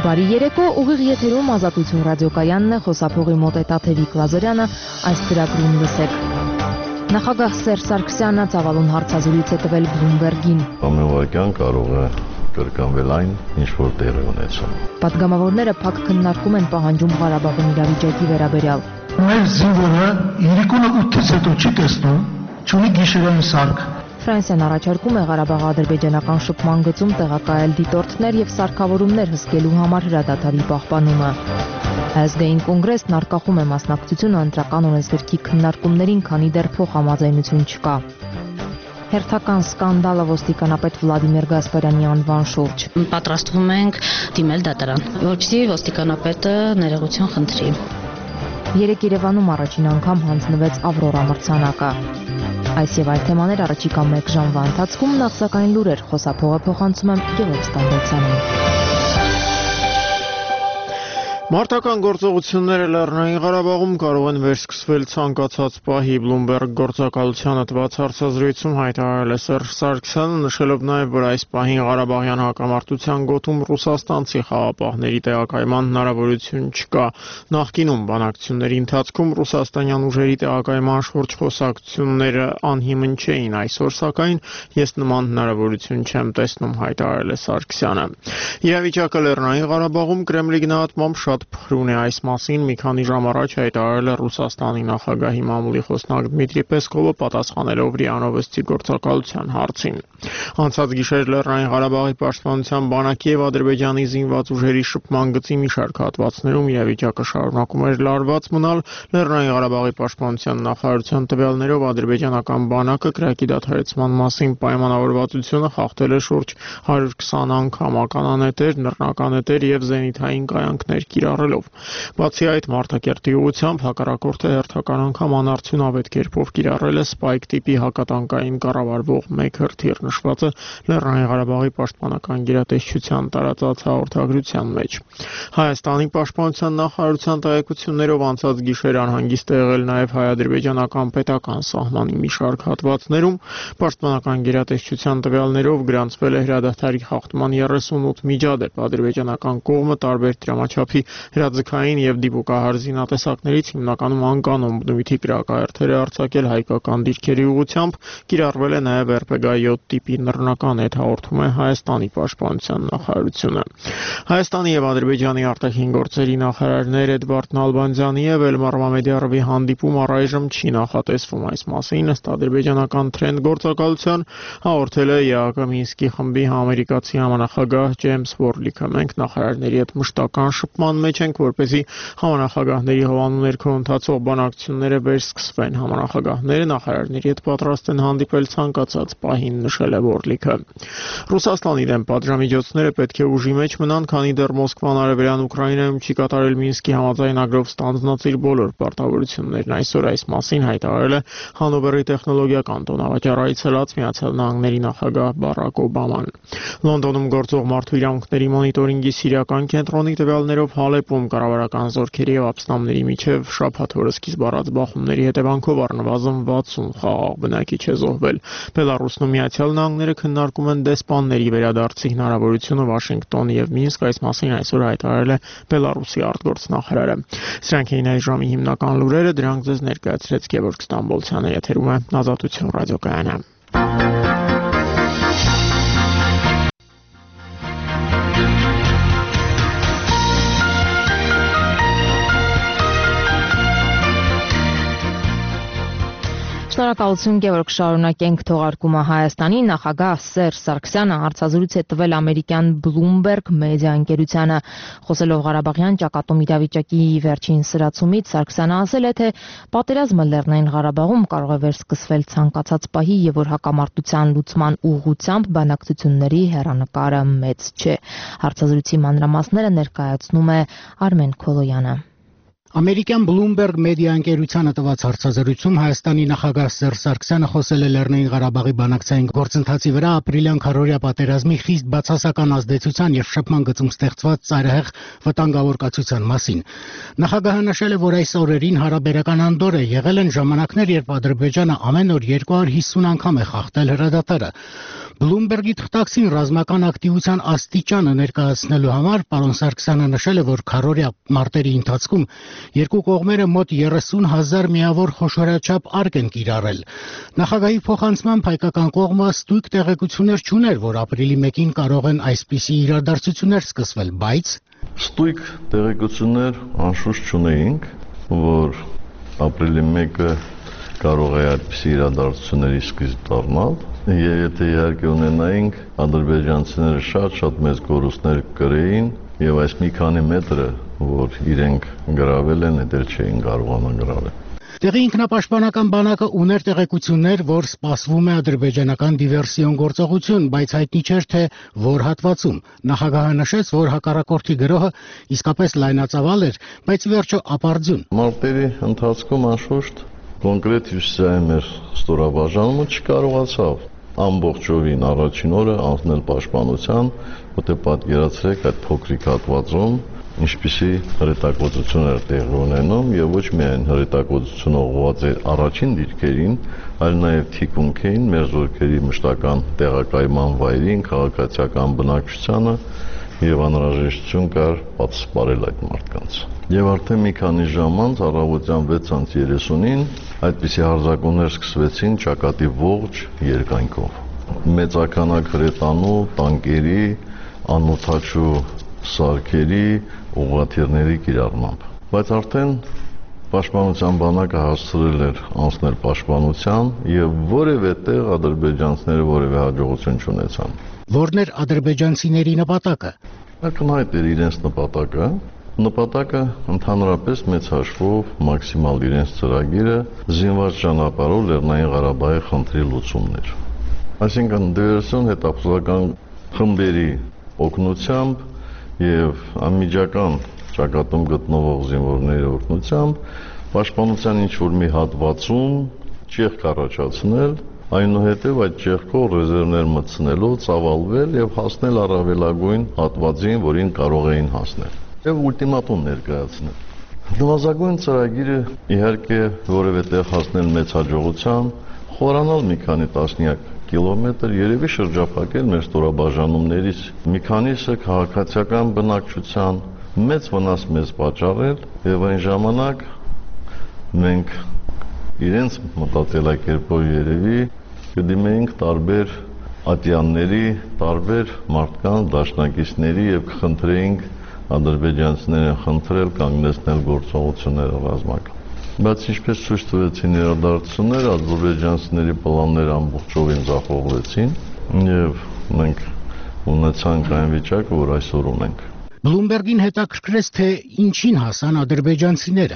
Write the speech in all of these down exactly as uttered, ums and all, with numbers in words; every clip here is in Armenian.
Բարի երեկո, ուղիղ եթերում Ազատություն ռադիոկայանն է, խոսափողի մոտ է Տաթևիկ Լազարյանը, այս ծրագրում լսեք։ Նախագահ Սերժ Սարգսյանը ծավալուն հարցազրույց է տվել Բլումբերգին։ Ամեն վարքյան կարող է կրկնվել այն, ինչ որ տեղի ունեցավ։ Պատգամավորները փակ քննարկում են պահանջում Ղարաբաղի իրավիճակի վերաբերյալ։ Մեր զինվորը երեկոն ութից հետո չի տեսնում, չունի գիշերային սարք։ Ֆրանսիան առաջարկում է Ղարաբաղ-ադրբեջանական շփման գծում տեղակայել դիտորդներ եւ սարքավորումներ հսկելու համար հրադադարի պահպանումը։ Ազգային կոնգրեսն արկախում է մասնակցությունը ընտրական օրենսգրքի քննարկումներին, քանի դեռ փոխհամաձայնություն չկա։ Հերթական սկանդալը ոստիկանապետ Վլադիմիր Գասպարյանի անվան շուրջ։ Պատրաստվում ենք դիմել դատարան, որպեսզի ոստիկանապետը ներողություն խնդրի։ Երեկ Երևանում առաջին անգամ հանձնվեց Ավրորա մրցանակը։ Այս եւ այլ թեմաներ առաջիկա մեկ ժամվա ընթացքում, նախ սակայն լուրեր, խոսափողը փոխանցում եմ Գևորգ Ստամբոլցյանին։ Մարտական գործողությունները Լեռնային Ղարաբաղում կարող են վերսկսվել ցանկացած պահի, Բլումբերգ գործակալությանը տված հարցազրույցում հայտարարել է Սերժ Սարգսյանը, նշելով նաև, որ այս պահին Ղարաբաղյան հակամարտության գոտում ռուսաստանցի խաղապահների տեղակայման հնարավորություն չկա։ Նախկինում բանակցությունների ընթացքում ռուսաստանյան ուժերի տեղակայման շուրջ խոսակցությունները անհիմն չէին, այսօր սակայն ես նման հնարավորություն չեմ տեսնում, հայտարարել է Սարգսյանը։ Իրավիճակը Լեռնային Ղարաբաղում Կրեմլի գնահատմամբ շատ փխրուն է, այս մասին մի քանի ժամ առաջ հայտարարել է Ռուսաստանի նախագահի մամուլի խոսնակ Դմիտրի Պեսկովը, պատասխանելով Ռիանովստի գործակալության հարցին։ Անցած գիշեր Լեռնային Ղարաբաղի պաշտպանության բանակի եւ Ադրբեջանի զինված ուժերի շփման գծի մի շարք հատվածներում իրավիճակը շարունակում էր լարված մնալ։ Լեռնային Ղարաբաղի պաշտպանության նախարարության տվյալներով ադրբեջանական բանակը կրակի դադարեցման մասին պայմանավորվածությունը խախտել է շուրջ հարյուր քսան անգամ, ականանետեր, նռնականետեր եւ զենիթային կայանքներ կիրառելով։ Բացի այդ, Մարտակերտի ուղղությամբ հակառակորդը հերթական անգամ անարդյունավետ կերպով կիրառել է Spike տիպի հակատանկային կառավարվող մեկ հրթիռ, նշված է Լեռնային Ղարաբաղի պաշտպանական գերատեսչության տարածած հաղորդագրության մեջ։ Հայաստանի պաշտպանության նախարարության տեղեկություններով անցած գիշեր անհանգիստ է եղել նաև հայ-ադրբեջանական պետական սահմանի մի շարք հատվածներում։ Պաշտպանական գերատեսչության տվյալներով գրանցվել է հրադադարի խախտման երեսունութ միջադեպ, ադրբեջանական կողմը տարբեր դրամաչափի հրաձգային եւ դիպուկահար զինատեսակներից հիմնականում անկանոն բնույթի կրակայերթեր է արձակել հայկական դիրքերի ուղղությամբ, կիրառվել է նաեւ եր պե գա յոթ տիպի նռնական հետ, հաղորդում է Հայաստանի պաշտպանության նախարարությունը։ Հայաստանի եւ Ադրբեջանի արտաքին գործերի նախարարներ Էդվարդ Նալբանդյանի եւ Էլմար Մամեդյարովի հանդիպում առայժմ չի նախատեսվում, այս մասին ըստ ադրբեջանական Trend գործակալության հաղորդել է ԵԱՀԿ Մինսկի խմբի ամերիկացի համանախագահ Ջեյմս Վորլիքը։ Մենք նախարարների հետ մշտական շփման մեջ ենք, որպեսզի համանախագահների հովանու ներքո ընթացող բանակցությունները վերսկսվեն։ Համանախագահները նախարարների հետ պատրաստ են հանդիպել ցանկացած պահին, նշել է Վորլիքը։ Ռուսաստանի դեմ պատժամիջոցները պետք է ուժի մեջ մնան, քանի դեռ Մոսկվան արևելյան Ուկրաինայում չի կատարել Մինսկի համաձայնագրով ստանձնած իր բոլոր պարտավորություններն։ Այսօր այս մասին հայտարարել է Հանովերի տեխնոլոգիական տոնավաճառ այցելած Միացյալ Նահանգների նախագահ Բարակ Օբաման։ Լոնդոնում գործող մարդու իրավունքների մոնիտորինգի սիրիական կենտրոնի տվյալներով Հալեպում կառավարական զորքերի եւ ապստամբների միջև շաբաթ օրը սկիզբ առած բախումների հետևանքով առնվազն վաթսուն խաղաղ բնակիչ է զոհվել։ Բելարուսն ու Միացյալ Նահանգները քննարկում են դեսպանների վերադարձի հնարավորությունը Վաշինգտոն եւ Մինսկ, այս մասին այսօր հայտարարել է Բելարուսի արտգործնախարարը։ Սրանք էին այս ժամի հիմնական լուրերը, դրանք ձեզ ներկայացրեց Գևորգ Ստամբոլցյանը, եթերում է Ազատություն ռադիոկայանը։ Շնորհակալություն Գևորգ, շարունակենք թողարկումը Հայաստանի նախագահ Սերժ Սարգսյանը հարցազրույց է տվել ամերիկյան Bloomberg մեդիա ընկերությանը։ Խոսելով Ղարաբաղյան ճակատում իրավիճակի վերջին սրացումից, Սարգսյանը ասել է, թե պատերազմը Լեռնային Ղարաբաղում կարող է վերսկսվել ցանկացած պահի եւ որ հակամարտության լուծման ուղղությամբ բանակցությունների հեռանկարը մեծ չէ։ Հարցազրույցի մանրամասները ներկայացնում է Արմեն Քոլոյանը։ Ամերիկյան Bloomberg մեդիա ընկերությանը տված հարցազրույցում Հայաստանի նախագահ Սերժ Սարգսյանը խոսել է Լեռնային Ղարաբաղի բանակցային գործընթացի վրա ապրիլյան քարոզիա պատերազմի խիստ բացասական ազդեցության եւ շփման գծում ստեղծված ծայրահեղ վտանգավոր կացության մասին։ Նախագահը նշել է, որ այս օրերին հարաբերական անդոր է, եղել են ժամանակներ, երբ Ադրբեջանը ամեն օր երկու հարյուր հիսուն անգամ է խախտել հրադադարը։ Bloomberg-ի թղթակցին ռազմական ակտիվության աստիճանը ներկայացնելու համար պարոն Սարգսյանը նշել է, որ քարոզիա մարտերի ընթացքում երկու կողմերը մոտ երեսուն հազար միավոր խոշորաչափ արկ են կիրառել։ Նախագահի փոխանցմամբ հայկական կողմը ստույգ տեղեկություններ չուներ, որ ապրիլի մեկին կարող են այսպիսի իրադարձություններ սկսվել, բայց Ստույգ տեղեկություններ անշուշտ չունեինք, որ ապրիլի մեկը կարող է այդպիսի իրադարձությունների սկիզբ դառնալ, եւ եթե իհարկե ունենայինք, ադրբեջանցիները շատ-շատ մեծ կորուստներ կրեին եւ այս մի քանի մետրը, որ իրենք գրավել են, դեռ չէին կարողանա գրավել։ Տեղի ինքնապաշտպանական բանակը ուներ տեղեկություններ, որ սպասվում է ադրբեջանական դիվերսիոն գործողություն, բայց հայտնի չէր, թե որ հատվածում։ Նախագահը նշեց, որ հակառակորդի գրոհը իսկապես լայնածավալ էր, բայց վերջո ապարդյուն։ Մարտերի ընթացքում անշուշտ կոնկրետ հյուսիսային մեր ստորաբաժանումը չկարողացավ ամբողջովին առաջին օրը անցնել պաշտպանության, որտեղ պատկերացրեք այդ փոքրիկ հատվածում ինչպիսի հրետակոծություն էր տեղի ունենում եւ ոչ միայն հրետակոծությունը ուղղված էր առաջին դիրքերին, այլ նաեւ թիկունք էին մեր զորքերի մշտական տեղակայման վայրին, քաղաքացիական բնակչությանը եւ անհրաժեշտություն կար պատասխանել այդ մարդկանց։ Եվ արդեն մի քանի ժամ անց առավոտյան վեց երեսունին այդպիսի հարձակումներ սկսվեցին ճակատի ողջ երկայնքով։ Մեծականակ հրետանու, տանկերի, անօթաչու սարքերի, ուղղաթիռների կիրառմամբ։ Բայց արդեն պաշտպանության բանակը հասցրել էր անցնել պաշտպանության եւ որևէ տեղ ադրբեջանցիները որևէ հաջողություն չունեցան։ Որն էր ադրբեջանցիների նպատակը։ Ակնհայտ էր իրենց նպատակը։ Նպատակը ընդհանրապես մեծ հաշվով մաքսիմալ իրենց ծրագիրը զինված ճանապարհով Լեռնային Ղարաբաղի խնդրի լուծումն էր։ Այսինքն դիվերսիոն հետախուզական խմբերի օգնությամբ եւ անմիջական ճակատում գտնվող զինվորների օգնությամբ պաշտպանության ինչ-որ մի հատվածում ճեղք առաջացնել, այնուհետև այդ ճեղքով ռեզերվներ մտցնելով ծավալվել եւ հասնել առավելագույն հատվածին, որին կարող էին հասնել եւ ուլտիմատում ներկայացնել։ Նվազագույն ծրագիրը իհարկե որևէ տեղ հասնել մեծ հաջողության, խորանալ մի քանի տասնյակ կիլոմետր, երևի շրջափակել մեր ստորաբաժանումներից մի քանիսը քաղաքացիական բնակչության, մեծ վնաս մեզ պատճառել եւ այն ժամանակ մենք իրենց մտածելակերպով երևի կդիմեինք տարբեր ատյանների, տարբեր մարդկանց, դաշնակիցների եւ կխնդրեինք ադրբեջանցիներին խնդրել կանգնեցնել գործողությունները ռազմական։ Բայց ինչպես ցույց տվեցին իրադարձությունները, ադրբեջանցիների պլանները ամբողջովին ձախողվեցին եւ մենք ունեցանք այն վիճակը, որ այսօր ունենք։ Bloomberg-ին հետաքրքրեց, թե ինչին հասան ադրբեջանցիները։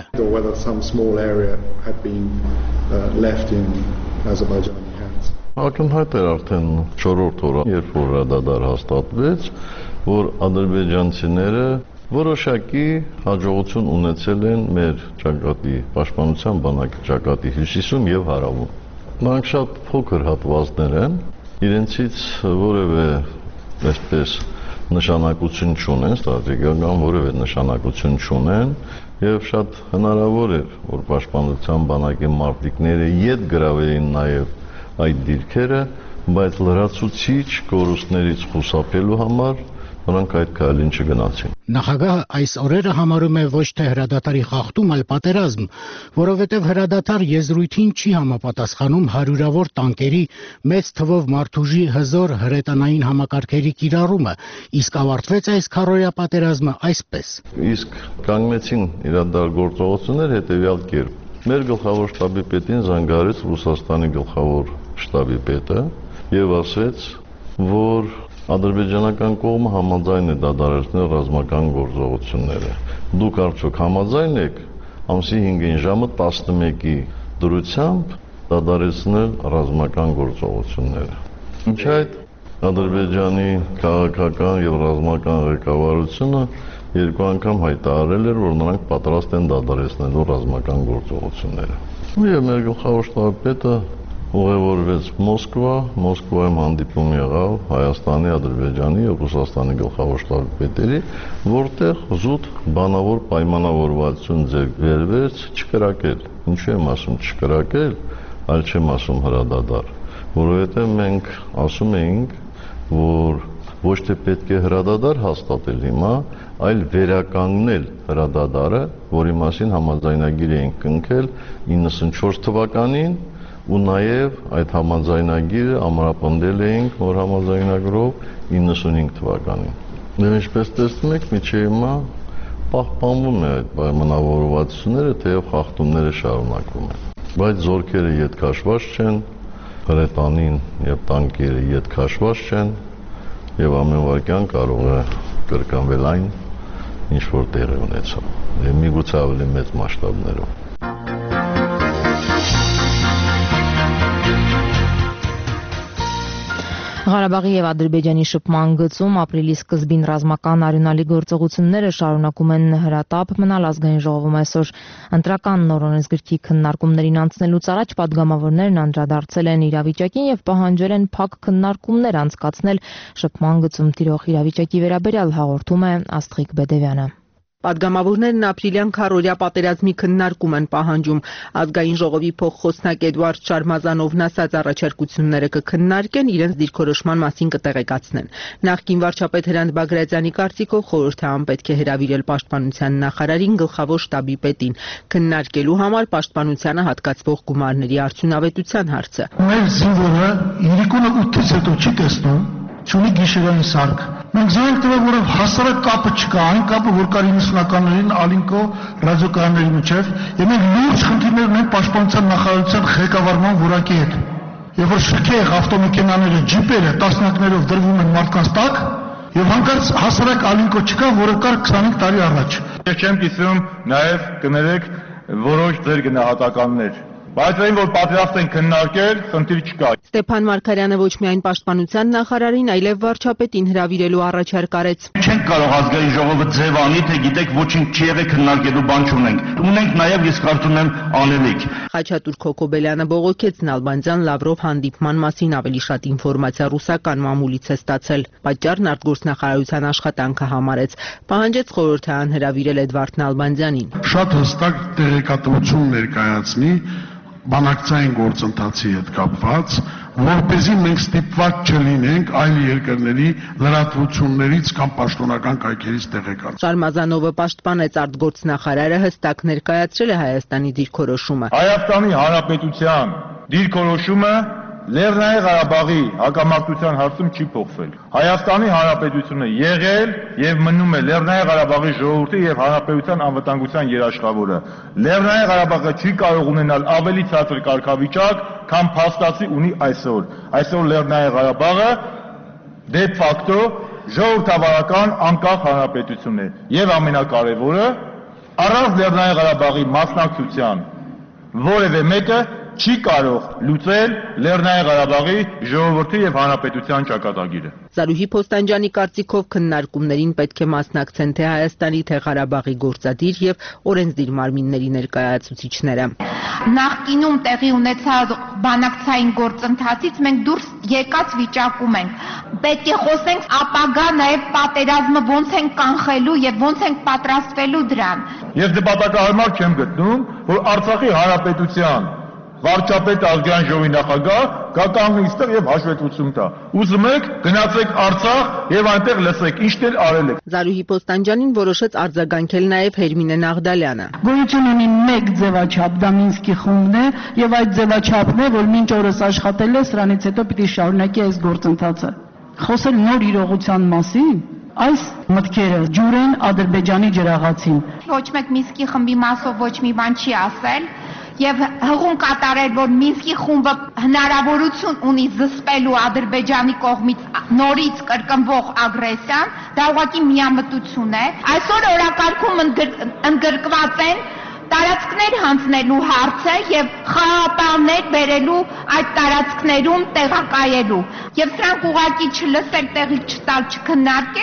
Ակնհայտ էր արդեն չորրորդ օրը, երբ որ հրադադար հաստատվեց, որ ադրբեջանցիները որոշակի հաջողություն ունեցել են մեր ճակատի պաշտպանության բանակի ճակատի հյուսիսում եւ հարավում։ Նրանք շատ փոքր հատվածներ են, իրենցից որևէ այսպես նշանակություն չունեն, ստրատեգիական որևէ նշանակություն չունեն եւ շատ հնարավոր էր, որ պաշտպանության բանակի մարտիկները յետ գրավեին նաեւ այդ դիրքերը, բայց լրացուցիչ կորուստներից խուսափելու համար նրանք այդ քայլին չգնացին։ Նախագահը այս օրերը համարում է ոչ թե հրադադարի խախտում, այլ պատերազմ, որովհետև հրադադար եզրույթին չի համապատասխանում հարյուրավոր տանկերի, մեծ թվով մարդուժի հզոր հրետանային համակարգերի կիրառումը, իսկ ավարտվեց այս քարոզիա պատերազմը այսպես։ Իսկ կանգնեցին իրադարձ գործողություններ հետևյալ կերպ։ Մեր գլխավոր շտաբի պետին զանգահարեց Ռուսաստանի գլխավոր շտաբի պետը եւ ասեց, որ ադրբեջանական կողմը համաձայն է դադարեցնել ռազմական գործողությունները։ Դուք արդյոք համաձայն եք ամսի հինգին ժամը տասնմեկի դրությամբ դադարեցնել ռազմական գործողությունները։ Ինչ այդ Ադրբեջանի քաղաքական եւ ռազմական ղեկավարությունը երկու անգամ հայտարարել էր, որ նրանք պատրաստ են դադարեցնելու ռազմական գործողությունները։ Եվ մեր գլխավոր շտաբի-պետը ուղևորվեց Մոսկվա, Մոսկվայում հանդիպում եղավ Հայաստանի, Ադրբեջանի եւ Ռուսաստանի գլխավոր շտաբի-պետերի, որտեղ զուտ բանավոր պայմանավորվածություն ձեռք բերվեց չկրակել։ Ինչու եմ ասում չկրակել, այլ չեմ ասում հրադադար, որովհետեւ մենք ասում էինք, որ ոչ թե պետք է հրադադար հաստատել հիմա, այլ վերականգնել հրադադարը, որի մասին համաձայնագիր էինք կնքել իննսունչորս թվականին, ու նաև այդ համաձայնագիրը ամրապնդել էինք նոր համաձայնագրով իննսունհինգ թվականին։ Եվ ինչպես տեսնում եք, մինչև հիմա պահպանվում է այդ պայմանավորվածությունները, թեև խախտումները շարունակվում են։ Բայց զորքերը ետ քաշված չեն, հրետանին եւ տանկերը ետ քաշված չեն, եւ ամեն վարքյան կարող է կրկնվել այն, ինչ որ տեղի ունեցավ, եւ միգուցե ավելի մեծ մասշտաբներով։ Ղարաբաղի եւ Ադրբեջանի շփման գծում ապրիլի սկզբին ռազմական արյունալի գործողությունները շարունակում են հրատապ մնալ ազգային ժողովում այսօր ընտրական նոր օրենսգրքի քննարկումներին անցնելուց առաջ падգամավորներն անդրադարձել են իրավիճակին եւ պահանջել են փակ քննարկումներ անցկացնել շփման գծում տիրող իրավիճակի վերաբերյալ, հաղորդում է Աստղիկ Բեդևյանը։ Պատգամավորներն ապրիլյան քարորյա պատերազմի քննարկում են պահանջում։ Ազգային ժողովի փոխխոսնակ Էդուարդ Շարմազանովն ասած առաջարկությունները կքննարկեն, իրենց դիրքորոշման մասին կտեղեկացնեն։ Նախկին վարչապետ Հրանտ Բագրատյանի կարծիքով խորհրդարան պետք է հրավիրել պաշտպանության նախարարին, գլխավոր շտաբի պետին, քննարկելու համար պաշտպանությանը հատկացվող գումարների արդյունավետության հարցը։ Մեր զինվորը իրիկունը ութից հետո չի տեսնում, չունի գիշերային սարք։ Մենք զենք տվել, որով հասարակ կապը չկա, այն կապը, որ կար իննսունականներին Ալինկո ռադիոկայանների միջև, եւ մենք լուրջ խնդիրներ ունենք պաշտպանության նախարարության ղեկավարման որակի հետ։ Եվ որ շքեղ ավտոմեքենաները, ջիպերը տասնյակներով դրվում են մարդկանց տակ, եւ հանկարծ հասարակ Ալինկո չկա, որը կար քսանհինգ տարի առաջ։ Ես չեմ կիսում նաեւ կներեք որոշ ձեր գնահատականներ։ Բայց այն որ պատրաստ են քննարկել, խնդիր չկա։ Ստեփան Մարգարյանը ոչ միայն պաշտպանության նախարարին, այլև վարչապետին հրավիրելու առաջարկ արեց։ Չենք կարող ազգային ժողովը ձև անի, թե գիտեք ոչինչ չի եղել, քննարկելու բան չունենք։ Ունենք նաև ես կարծում եմ անելիք։ Խաչատուր Քոքոբելյանը բողոքեց Նալբանդյան Լավրով հանդիպման մասին ավելի շատ ինֆորմացիա ռուսական մամուլից է ստացել։ Պատճառն արտգործնախարարության աշխատանքը համարեց։ Պահանջեց խորհրդարան հրավիրել Էդվարդ Նալբանդյանին։ Շատ հստակ տեղեկատվություն ներկայացնի բանակցային գործընթացի հետ կապված, որպեսզի մենք ստիպված չլինենք այլ երկրների լրատվություններից կամ պաշտոնական կայքերից տեղեկալ։ Շարմազանովը պաշտպանեց արտգործնախարարը հստակ ներկայացրել է Հայաստանի դիրքորոշումը։ Հայաստանի Հանրապետության դիրքորոշումը Լեռնային Ղարաբաղի հակամարտության հարցում չի փոխվել։ Հայաստանի Հանրապետությունը եղել եւ մնում է Լեռնային Ղարաբաղի ժողովրդի եւ հանրապետության անվտանգության երաշխավորը։ Լեռնային Ղարաբաղը չի կարող ունենալ ավելի ցածր կարգավիճակ, քան փաստացի ունի այսօր։ Այսօր Լեռնային Ղարաբաղը դե ֆակտո ժողովրդավարական անկախ հանրապետություն է եւ ամենակարևորը առանց Լեռնային Ղարաբաղի մասնակցության որևէ մեկը չի կարող լուծել Լեռնային Ղարաբաղի ժողովրդի եւ հանրապետության ճակատագիրը։ Զարուհի Փոստանջյանի կարծիքով քննարկումներին պետք է մասնակցեն թե Հայաստանի, թե Ղարաբաղի գործադիր եւ օրենսդիր մարմինների ներկայացուցիչները։ Նախկինում տեղի ունեցած բանակցային գործընթացից մենք դուրս եկած վիճակում ենք։ Պետք է խոսենք ապագա նաեւ պատերազմը ոնց են կանխելու եւ ոնց են պատրաստվելու դրան։ Ես նպատակահարմար չեմ գտնում, որ Արցախի հանրապետության վարչապետ ազգային ժողովի նախագահ գա կանգնի այստեղ եւ հաշվետվություն տա։ Ուզում եք գնացեք Արցախ եւ այնտեղ լսեք ինչ դեր արել եք։ Զարուհի Փոստանջյանին որոշեց արձագանքել նաեւ Հերմինե Նաղդալյանը։ Գոյություն ունի մեկ ձևաչափ, դա Մինսկի խումբն է եւ այդ ձևաչափն է, որ մինչ օրս աշխատել է, սրանից հետո պիտի շարունակի այս գործընթացը։ Խոսել նոր իրողության մասին այս մտքերը ջուր են Ադրբեջանի ջրաղացին։ Ոչ մեկ Մինսկի խմբի մասով ոչ մի բան չի ասել։ Եվ հղում կատարել, որ Մինսկի խումբը հնարավորություն ունի զսպելու Ադրբեջանի կողմից նորից կրկնվող ագրեսիան, դա ուղղակի միամտություն է։ Այսօր օրակարգում ընդգրկված են տարածքներ հանձնելու հարցը եւ խաղապաններ բերելու այդ տարածքներում տեղակայելու։ Եվ սրանք ուղղակի չլսել, տեղի չտալ, չքննարկել,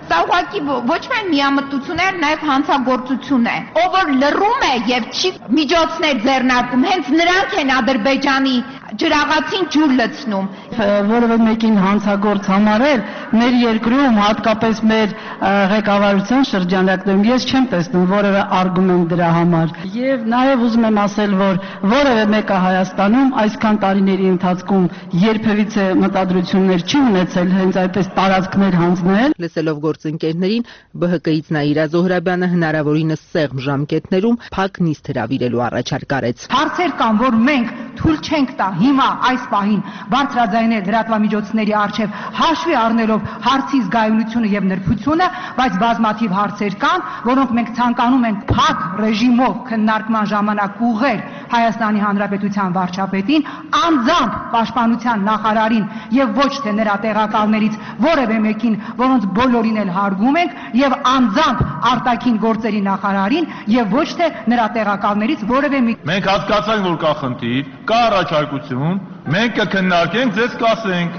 Սա ուղղակի ոչ միայն միամտություն է, նաև հանցագործություն է։ Ով որ լռում է եւ չի միջոցներ ձեռնարկում, հենց նրանք են Ադրբեջանի ջրաղացին ջուր լցնում։ Որևէ մեկին հանցագործ համարել մեր երկրում, հատկապես մեր ղեկավարության շրջանակներում ես չեմ տեսնում որևէ արգումենտ դրա համար։ Եվ նաև ուզում եմ ասել, որ որևէ մեկը Հայաստանում այսքան տարիների ընթացքում երբևիցե մտադրություններ չի ունեցել հենց այդպես տարածքներ հանձնել։ Լսելով գործընկերներին, B H K-ից Նաիրա Զոհրաբյանը հնարավորինս սեղմ ժամկետներում փակ նիստ հրավիրելու առաջարկ արեց։ Հարցեր կան, որ մենք թույլ չենք տա հիմա այս պահին բարձրաձայնել լրատվամիջոցների առջև հաշվի առնելով հարցի զգայունությունը եւ նրբությունը, բայց բազմաթիվ հարցեր կան, որոնք մենք ցանկանում ենք փակ ռեժիմով քննարկման ժամանակ ուղղել Հայաստանի Հանրապետության վարչապետին, անձամբ պաշտպանության նախարարին եւ ոչ թե նրա տեղակալներից որևէ մեկին, որոնց բոլորին էլ հարգում ենք, եւ անձամբ արտաքին գործերի նախարարին եւ ոչ թե նրա տեղակալներից որևէ մի։ Մենք հասկացանք, որ կա խնդիր, կա առաջարկություն, մենք կքննարկենք, ձեզ կասենք։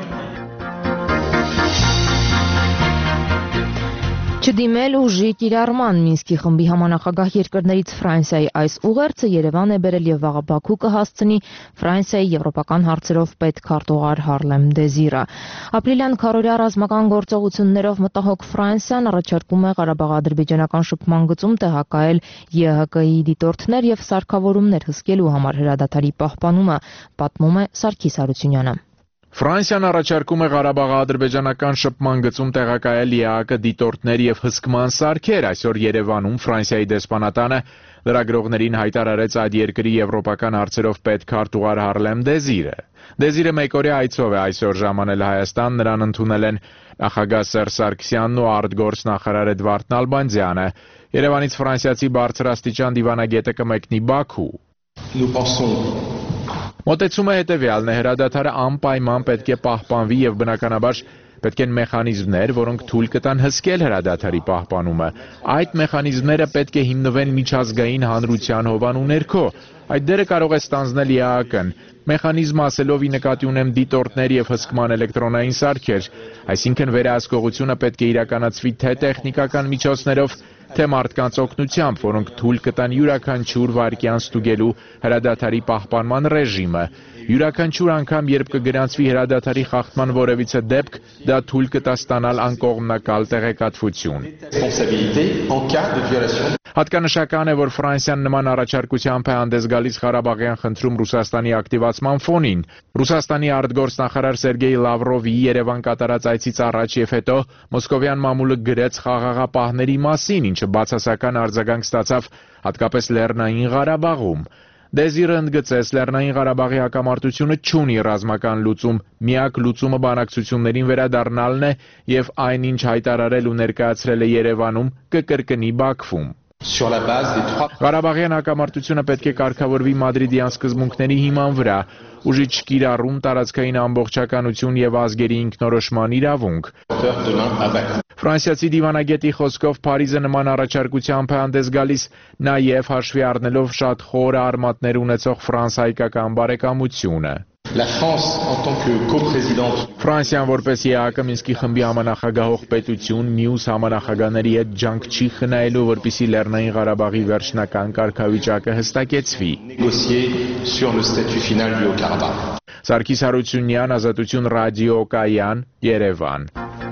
Չդիմել ուժի կիրառման Մինսկի խմբի համանախագահ երկրներից Ֆրանսիայի այս ուղերձը Երևան է բերել եւ վաղը Բաքու կհասցնի Ֆրանսիայի եվրոպական հարցերով պետքարտուղար Հարլեմ Դեզիրը։ Ապրիլյան քարորյա ռազմական գործողություններով մտահոգ Ֆրանսիան առաջարկում է Ղարաբաղ-ադրբեջանական շփման գծում տեղակայել Ե Հ Կ-ի դիտորդներ եւ սարքավորումներ հսկելու համար հրադադարի պահպանումը, պատմում է Սարգիս Հարությունյանը։ Ֆրանսիան առաջարկում է Ղարաբաղ-ադրբեջանական շփման գծում տեղակայել Ե Ա Կ դիտորդներ եւ հսկման սարքեր։ Այսօր Երևանում Ֆրանսիայի դեսպանատանը լրագրողներին հայտարարեց այդ երկրի եվրոպական հարցերով պետքարտուղար Հարլեմ Դեզիրը։ Դեզիրը մեկօրյա այցով է այսօր ժամանել Հայաստան, նրան ընդունել են նախագահ Սերժ Սարգսյանն ու արտգործնախարար Էդվարդ Նալբանդյանը։ Երևանից ֆրանսիացի բարձրաստիճան դիվանագետը կմեկնի Բաքու։ Մոտեցումը հետևյալն է, հրադադարը անպայման պետք է պահպանվի եւ բնականաբար պետք են մեխանիզմներ, որոնք թույլ կտան հսկել հրադադարի պահպանումը։ Այդ մեխանիզմները պետք է հիմնվեն միջազգային հանրության հովանու ներքո։ Այդ դերը կարող է ստանձնել Ե Ա Կ-ն։ Մեխանիզմ ասելով ի նկատի ունեմ դիտորդներ եւ հսկման էլեկտրոնային սարքեր, այսինքն վերահսկողությունը պետք է իրականացվի թե տեխնիկական միջոցներով, թե մարդկանց օգնությամբ, որոնք թույլ կտան յուրաքանչյուր վայրկյան ստուգելու հրադադարի պահպանման ռեժիմը։ Յուրաքանչյուր անգամ, երբ կգրանցվի հրադադարի խախտման որևիցե դեպք, դա թույլ կտա ստանալ անկողմնակալ տեղեկատվություն։ Հատկանշական է, որ Ֆրանսիան նման առաջարկությամբ է հանդես գալիս Ղարաբաղյան խնդրում Ռուսաստանի ակտիվացման ֆոնին։ Ռուսաստանի արտգործնախարար Սերգեյ Լավրովի Երևան կատարած այցից առաջ եւ հետո մոսկովյան մամուլը գրեց խաղաղապահների մասին, ինչը բացասական արձագանք ստացավ հատկապես Լեռնային Ղարաբաղում։ Դեզիրը ընդգծեց, Լեռնային Ղարաբաղի հակամարտությունը չունի ռազմական լուծում, միակ լուծումը բանակցություններին վերադառնալն է եւ այնինչ հայտարարել ու ներկայացրել է Երևանում, կկրկնի Բաքվում։ Ղարաբաղյան հակամարտությունը պետք է կարգավորվի մադրիդյան սկզբունքների հիման վրա, ուժի չկիրառում, տարածքային ամբողջականություն եւ ազգերի ինքնորոշման իրավունք։ Ֆրանսիացի դիվանագետի խոսքով Փարիզը նման առաջարկությամբ է հանդես գալիս նաեւ հաշվի առնելով շատ խորը արմատներ ունեցող ֆրանս-հայկական բարեկամությունը։ Ֆրանսիան որպես Ե Ա Կ Մինսկի խմբի համանախագահող պետություն մյուս համանախագահների հետ ջանք չի խնայելու, որպեսզի Լեռնային Ղարաբաղի վերջնական կարգավիճակը հստակեցվի։ Սարգիս Հարությունյան, Ազատություն ռադիո Կայան, Երևան։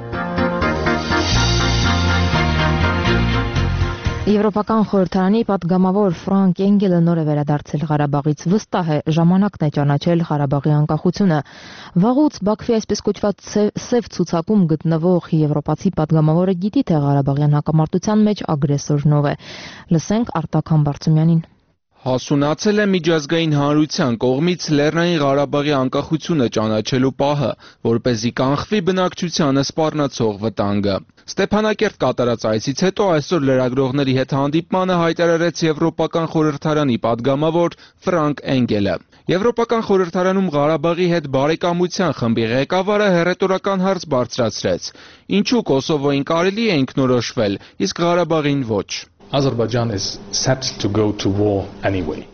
Եվրոպական խորհրդարանի պատգամավոր Ֆրանկ Էնգելը նոր է վերադարձել Ղարաբաղից, վստահ է ժամանակն է ճանաչել Ղարաբաղի անկախությունը։ Վաղուց Բաքվի այսպես կոչված սև ցուցակում գտնվող եվրոպացի պատգամավորը գիտի, թե Ղարաբաղյան հակամարտության մեջ ագրեսորն ով է։ Լսենք Արտակ Համբարձումյանին։ Հասունացել է միջազգային հանրության կողմից Լեռնային Ղարաբաղի անկախությունը ճանաչելու պահը, որպեսզի կանխվի բնակչությանը սպառնացող վտանգը։ Ստեփանակերտ կատարած այցից հետո այսօր լրագրողների հետ հանդիպմանը հայտարարեց Եվրոպական խորհրդարանի պատգամավոր Ֆրանկ Էնգելը։ Եվրոպական խորհրդարանում Ղարաբաղի հետ բարեկամության խմբի ղեկավարը հռետորական հարց բարձրացրեց. Ինչու Կոսովոյին կարելի է ինքնորոշվել, իսկ Ղարաբաղին ոչ։ Azerbaijan is set to go to war anyway.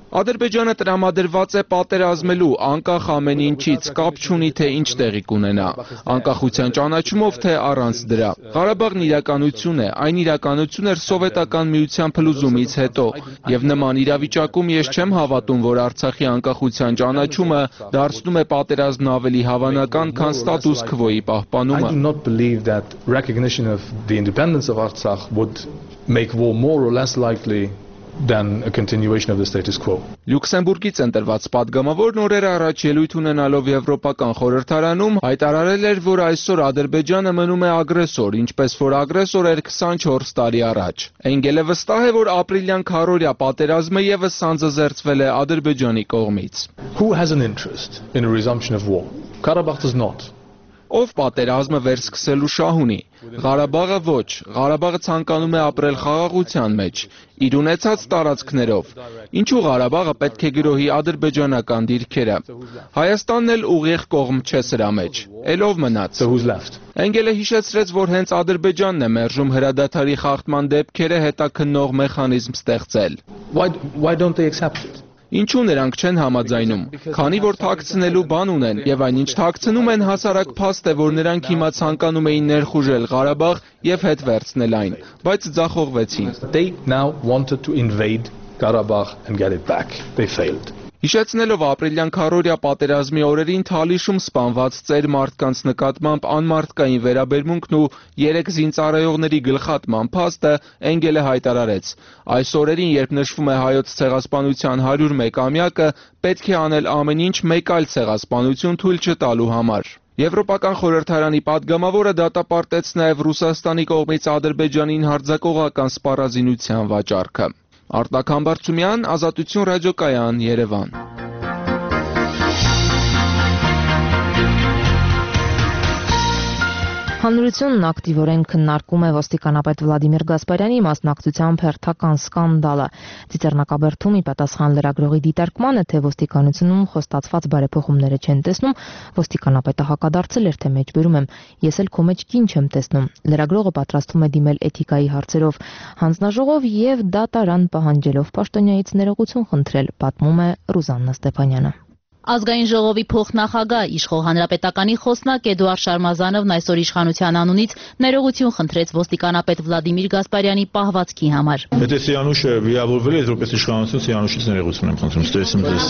Ադրբեջանը տրամադրված է պատերազմելու, անկախ ամեն ինչից, կապ չունի թե ինչ տեղի կունենա, անկախության ճանաչումով թե առանց դրա։ Ղարաբաղն իրականություն է, այն իրականություն էր սովետական միության փլուզումից հետո, եւ նման իրավիճակում ես չեմ հավատում, որ Արցախի անկախության ճանաչումը դարձնում է պատերազմն ավելի հավանական, քան ստատուս քվոյի պահպանումը։ I do not believe that recognition of the independence of Artsakh would make war more or less likely than a continuation of the status quo. Լյուքսեմբուրգից ընտրված պատգամավորն օրեր առաջ ելույթ ունենալով Եվրոպական խորհրդարանում հայտարարել էր, որ այսօր Ադրբեջանը մնում է ագրեսոր, ինչպես որ ագրեսոր էր քսանչորս տարի առաջ։ Էնգելը վստահ է, որ ապրիլյան քարորիա պատերազմը եւս սանձազերծվել է Ադրբեջանի կողմից։ Who has an interest in a resumption of war? Karabakh does not. Ով պատերազմը վերսկսելու շահ ունի։ Ղարաբաղը ոչ, Ղարաբաղը ցանկանում է ապրել խաղաղության մեջ, իր ունեցած տարածքներով։ Ինչու Ղարաբաղը պետք է գրոհի ադրբեջանական դիրքերը։ Հայաստանն էլ ուղիղ կողմ չէ սրա մեջ։ Էլ ով մնաց։ Էնգելը հիշեցրեց, որ հենց Ադրբեջանն է մերժում հրադադարի խախտման դեպքերը հետաքննող մեխանիզմ ստեղծել։ Why why don't they accept it? Ինչու նրանք չեն համաձայնում, քանի որ թաքցնելու բան ունեն եւ այնինչ թաքցնում են հասարակ փաստ է, որ նրանք հիմա ցանկանում էին ներխուժել Ղարաբաղ եւ հետ վերցնել այն, բայց ձախողվեցին։ They now wanted to invade Karabakh and get it back. They failed. Հիշեցնելով ապրիլյան քարորիա պատերազմի օրերին Թալիշում սպանված ծեր մարդկանց նկատմամբ անմարդկային վերաբերմունքն ու երեք զինծառայողների գլխատման փաստը Էնգելը հայտարարեց. Այս օրերին, երբ նշվում է հայոց ցեղասպանության հարյուր մեկամյակը, պետք է անել ամեն ինչ մեկ այլ ցեղասպանություն թույլ չտալու համար։ Եվրոպական խորհրդարանի պատգամավորը դատապարտեց նաև Ռուսաստանի կողմից Ադրբեջանին հարձակողական սպառազինության վաճառքը։ Արտակ Համբարձումյան, Ազատություն ռադիոկայան, Երևան։ Հանրությունն ակտիվորեն քննարկում է ոստիկանապետ Վլադիմիր Գասպարյանի մասնակցությամբ հերթական սկանդալը։ Ծիծեռնակաբերդում ի պատասխան լրագրողի դիտարկմանը, թե ոստիկանությունում խոստացված բարեփոխումները չեն տեսնում, ոստիկանապետը հակադարձել էր, թե մեջբերում եմ, ես էլ քո մեջ կին չեմ տեսնում։ Լրագրողը պատրաստվում է դիմել էթիկայի հարցերով հանձնաժողով եւ դատարան պահանջելով պաշտոնյայից ներողություն խնդրել, պատմում է Ռուզաննա Ստեփանյանը։ Ազգային ժողովի փոխնախագահ իշխող հանրապետականի խոսնակ Էդուարդ Շարմազանովն այսօր իշխանության անունից ներողություն խնդրեց ոստիկանապետ Վլադիմիր Գասպարյանի պահվածքի համար։ Եթե Սիանուշը վիրավորվել է, որպես իշխանություն Սիանուշից ներողություն եմ խնդրում, ստեսում ձեզ։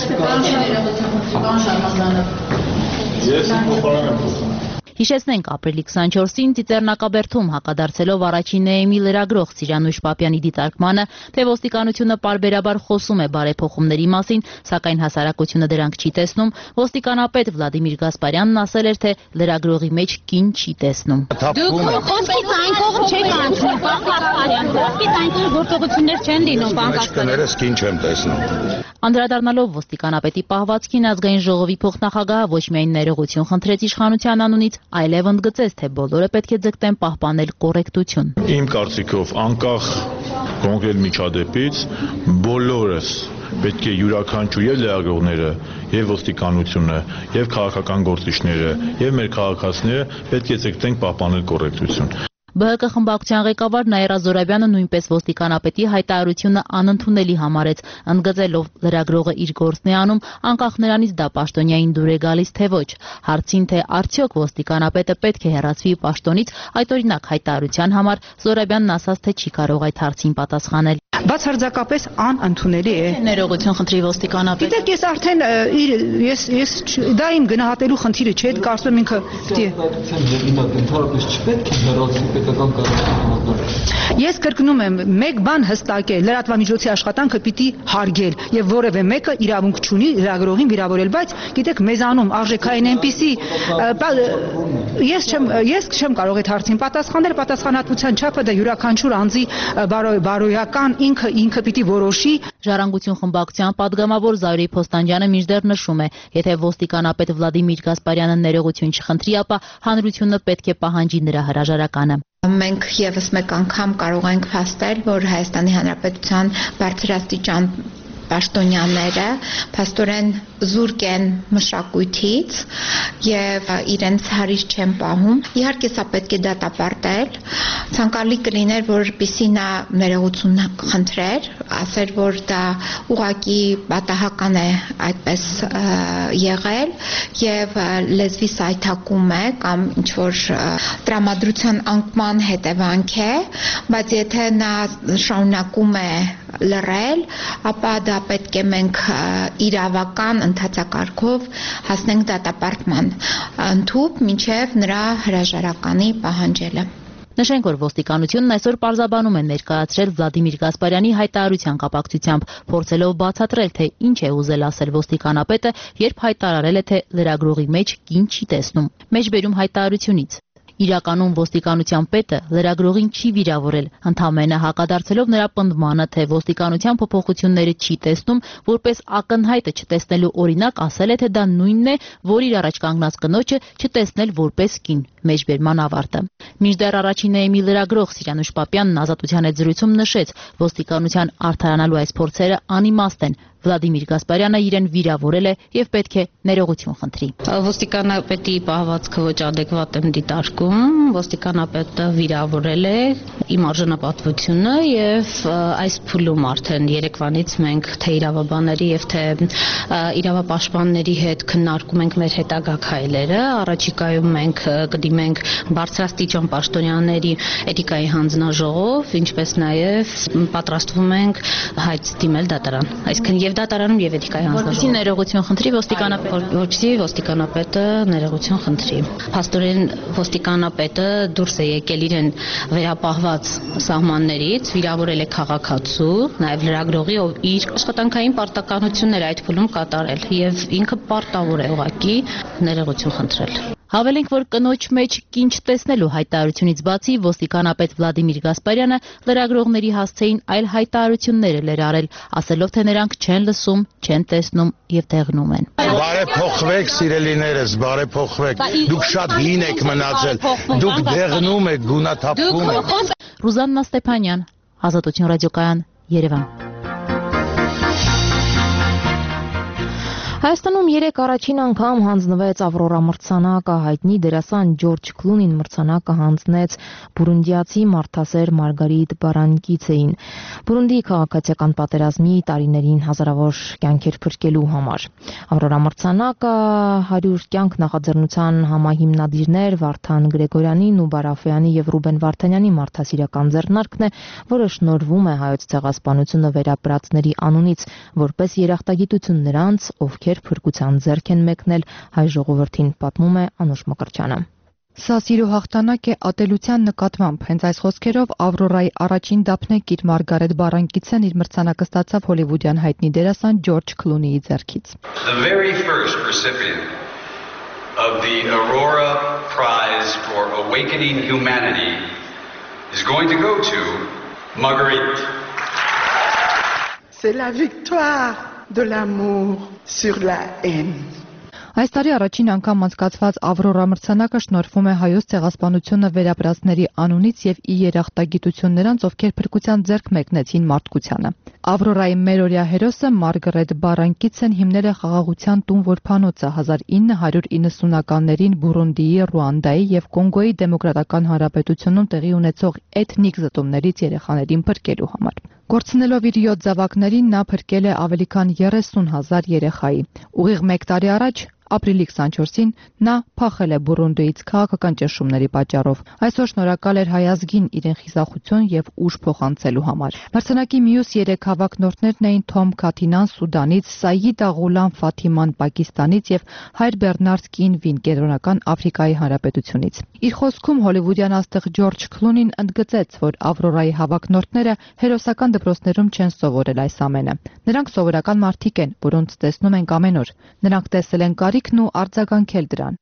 Պարոն Շարմազանով, ես փոխարեն եմ խոսում։ Հիշեցնենք, ապրիլի քսանչորսին Ծիծեռնակաբերդում հակադարձելով առաջին էեմի լրագրող Սիրանուշ Պապյանի դիտարկմանը, թե ոստիկանությունը պարբերաբար խոսում է բարեփոխումների մասին, սակայն հասարակությունը դրանք չի տեսնում, ոստիկանապետ Վլադիմիր Գասպարյանն ասել էր, թե լրագրողի մեջ կին չի տեսնում։ Դուք խոսքից այն կողմ չեք անցնում, պարոն Գասպարյան, խոսքից այն կողմ գործողություններ չեն լինում, պարոն Գասպարյան։ Կներես կին չեմ տեսնում։ Անդրադառնալով ոստիկանապետի պահվածքին, ազգային ժողովի փոխնախագահը ոչ միայն ներողություն խնդրեց իշխանության անունից, այլև ընդգծեց, թե բոլորը պետք է ձգտեն պահպանել կոռեկտություն։ Իմ կարծիքով, անկախ կոնկրետ միջադեպից, բոլորս պետք է յուրաքանչյուր եւ լրագրողները, եւ ոստիկանությունը, եւ քաղաքական գործիչները, եւ մեր քաղաքացիները պետք է ձգտենք պահպանել կոռեկտություն։ Բ Հ Կ խմբակցության ղեկավար Նաիրա Զորաբյանը նույնպես ոստիկանապետի հայտարարությունը անընդունելի համարեց, ընդգծելով լրագրողը իր գործն է անում, անկախ նրանից դա պաշտոնյային դուր է գալիս թե ոչ։ Հարցին, թե արդյոք ոստիկանապետը պետք է հեռացվի պաշտոնից, այդօրինակ հայտարարության համար Զորաբյանն ասաց, թե չի կարող այդ հարցին պատասխանել։ Բացարձակապես անընդունելի է։ Ներողություն խնդրի ոստիկանապետ։ Գիտեք, ես արդեն իր ես ես դա իմ գնահատելու խնդիրը չէ, կարծում եմ ինքը Ես կրկնում եմ, մեկ բան հստակ է, լրատվամիջոցի աշխատանքը պիտի հարգել եւ որևէ մեկը իրավունք չունի լրագրողին վիրավորել, բայց գիտեք, մեզանում արժեքային այնպիսի ես չեմ ես չեմ կարող այդ հարցին պատասխանել, պատասխանատվության չափը դա յուրաքանչյուր անձի բարոյական ինքը ինքը պիտի որոշի։ Ժառանգություն խմբակցության падգամավոր Զայրի Փոստանջյանը մինչդեռ նշում է, եթե ոստիկանապետ Վլադիմիր Գասպարյանը ներողություն չխնդրի, ապա հանրությունը պետք է պահանջի նրա հրաժարականը։ Մենք եւս մեկ անգամ կարող ենք փաստել, որ Հայաստանի Հանրապետության բարձրաստիճան պաշտոնյաները փաստորեն զուրկ են մշակույթից եւ իրենց հարիր չեն պահում։ Իհարկե սա պետք է դատապարտել։ Ցանկալի կլիներ, որպեսզի նա ներողություն խնդրեր, ասեր, որ դա ուղղակի պատահական է այդպես եղել եւ լեզվի սայթակում է կամ ինչ որ տրամադրության անկման հետևանք է, բայց եթե նա շարունակում է լռել, ապա դա պետք է մենք իրավական ընթացակարգով հասնենք դատապարտման ընդհուպ մինչև նրա հրաժարականի պահանջելը։ Նշենք, որ ոստիկանությունն այսօր պարզաբանում է ներկայացրել Վլադիմիր Գասպարյանի հայտարարության կապակցությամբ, փորձելով բացատրել, թե ինչ է ուզել ասել ոստիկանապետը, երբ հայտարարել է, թե լրագրողի մեջ կին չի տեսնում։ Մեջբերում հայտարարությունից. Իրականում ոստիկանության պետը լրագրողին չի վիրավորել, ընդամենը հակադարձելով նրա պնդմանը, թե ոստիկանության փոփոխությունները չի տեսնում, որպես ակնհայտը չտեսնելու օրինակ ասել է, թե դա նույնն է, որ իր առաջ կանգնած կնոջը չտեսնել որպես կին։ Մեջբերման ավարտը։ Մինչդեռ առաջին էմի լրագրող Սիրանուշ Պապյանն ազատության հետ զրույցում նշեց, ոստիկանության արդարանալու այս փորձերը անիմաստ են։ Վլադիմիր Գասպարյանը իրեն վիրավորել է եւ պետք է ներողություն խնդրի։ Ոստիկանապետի պահվածքը ոչ adekvat եմ դիտարկում, ոստիկանապետը վիրավորել է իմ արժանապատվությունը եւ այս փուլում արդեն երեկվանից մենք թե իրավաբանների եւ թե իրավապաշտպանների հետ քննարկում ենք մեր հետագա քայլերը, առաջիկայում մենք կդիմենք բարձրաստիճան պաշտոնյաների էթիկայի հանձնաժողով, ինչպես նաեւ պատրաստվում ենք հայց դիմել դատարան, այսինքն եւ դատարանում եւ էթիկայի հանձնաժողով։ Որպեսզի ներողություն խնդրի ոստիկանապետը, որպեսզի ոստիկանապետը ներողություն խնդրի։ Փաստորեն ոստիկանապետը դուրս է եկել իրեն վերապահված սահմաններից, վիրավորել է քաղաքացու, նաեւ լրագրողի, ով իր աշխատանքային պարտականությունները այդ փուլում կատարել եւ ինքը պարտավոր է ուղղակի ներողություն խնդրել։ Հավելենք, որ կնոջ մեջ կին չտեսնելու հայտարարությունից բացի ոստիկանապետ Վլադիմիր Գասպարյանը լրագրողների հասցեին այլ հայտարարություններ է լրարել, ասելով, թե նրանք չեն լսում, չեն տեսնում եւ դեղնում են։ Բարեփոխվեք, սիրելիներս, բարեփոխվեք։ Դուք շատ հին եք մնացել, դուք դեղնում եք, գունաթափվում եք։ Ռուզաննա Ստեփանյան, Ազատություն ռադիոկայան, Երևան։ Հայաստանում երեք առաջին անգամ հանձնվեց Ավրորա մրցանակը, հայտնի դերասան Ջորջ Քլունին մրցանակը հանձնեց բուրունդիացի մարդասեր Մարգարիտ Բարանկիցեին, Բուրունդիի քաղաքացիական պատերազմի տարիներին հազարավոր կյանքեր փրկելու համար։ Ավրորա մրցանակը հարյուր կյանք նախաձեռնության համահիմնադիրներ Վարդան Գրեգորյանին ու Բարաֆյանի եւ Ռուբեն Վարդանյանի մարդասիրական ձեռնարկն է, որը շնորհվում է հայոց ցեղասպանությունը վերապրածների անունից, որպես երախտագիտություն նրանց, ովքեր փրկության ձեռք են մեկնել հայ ժողովրդին, պատմում է Անուշ Մկրտչյանը։ Սա սիրո հաղթանակ է ատելության նկատմամբ։ Հենց այս խոսքերով Ավրորայի առաջին դափնեկիր Մարգարետ Բարանկիցեն իր մրցանակը ստացավ հոլիվուդյան հայտնի դերասան Ջորջ Քլունիի ձեռքից։ The very first recipient of the Aurora Prize for Awakening Humanity is going to go to Marguerite. C'est la victoire de l'amour sur la haine. Այս տարի առաջին անգամ անցկացված Ավրորա մրցանակը շնորհվում է հայոց ցեղասպանությունը վերապրածների անունից եւ ի երախտագիտություն նրանց, ովքեր փրկության ձեռք մեկնեցին մարդկությանը։ Ավրորայի մերօրյա հերոսը Մարգարետ Բարանկիցեն հիմնել է խաղաղության տուն որբանոցը հազար ինը հարյուր իննսունականներին Բուրունդիի, Ռուանդայի եւ Կոնգոյի դեմոկրատական հանրապետությունում տեղի ունեցող էթնիկ զտումներից երեխաներին փրկելու համար։ Գործնելով իր յոթ զավակներին նա փրկել է ավելի քան երեսուն հազար երեխայի։ Ուղիղ մեկ տարի առաջ ապրիլի քսանչորսին նա փախել է Բուրունդիից քաղաքական ճնշումների պատճառով։ Այսօր շնորհակալ էր հայ ազգին իրեն խիզախություն եւ ուժ փոխանցելու համար։ Մրցանակի մյուս երեք հավաքնորդներն էին Թոմ Քաթինան Սուդանից, Սայիդ Աղուլան Ֆաթիման Պակիստանից եւ Հայր Բեռնարդ Կինվին Կենտրոնական Աֆրիկայի Հանրապետությունից։ Իր խոսքում հոլիվուդյան աստղ Ջորջ Քլունին ընդգծեց, որ Ավրորայի հավաքնորդները հերոսական դպրոցներում չեն սովորել այս ամենը։ Նրանք սովորական մարդիկ են, որոնց տեսնում ենք ամեն օր։ Նրանք տեսել են կարիքն ու արձագանքել դրան։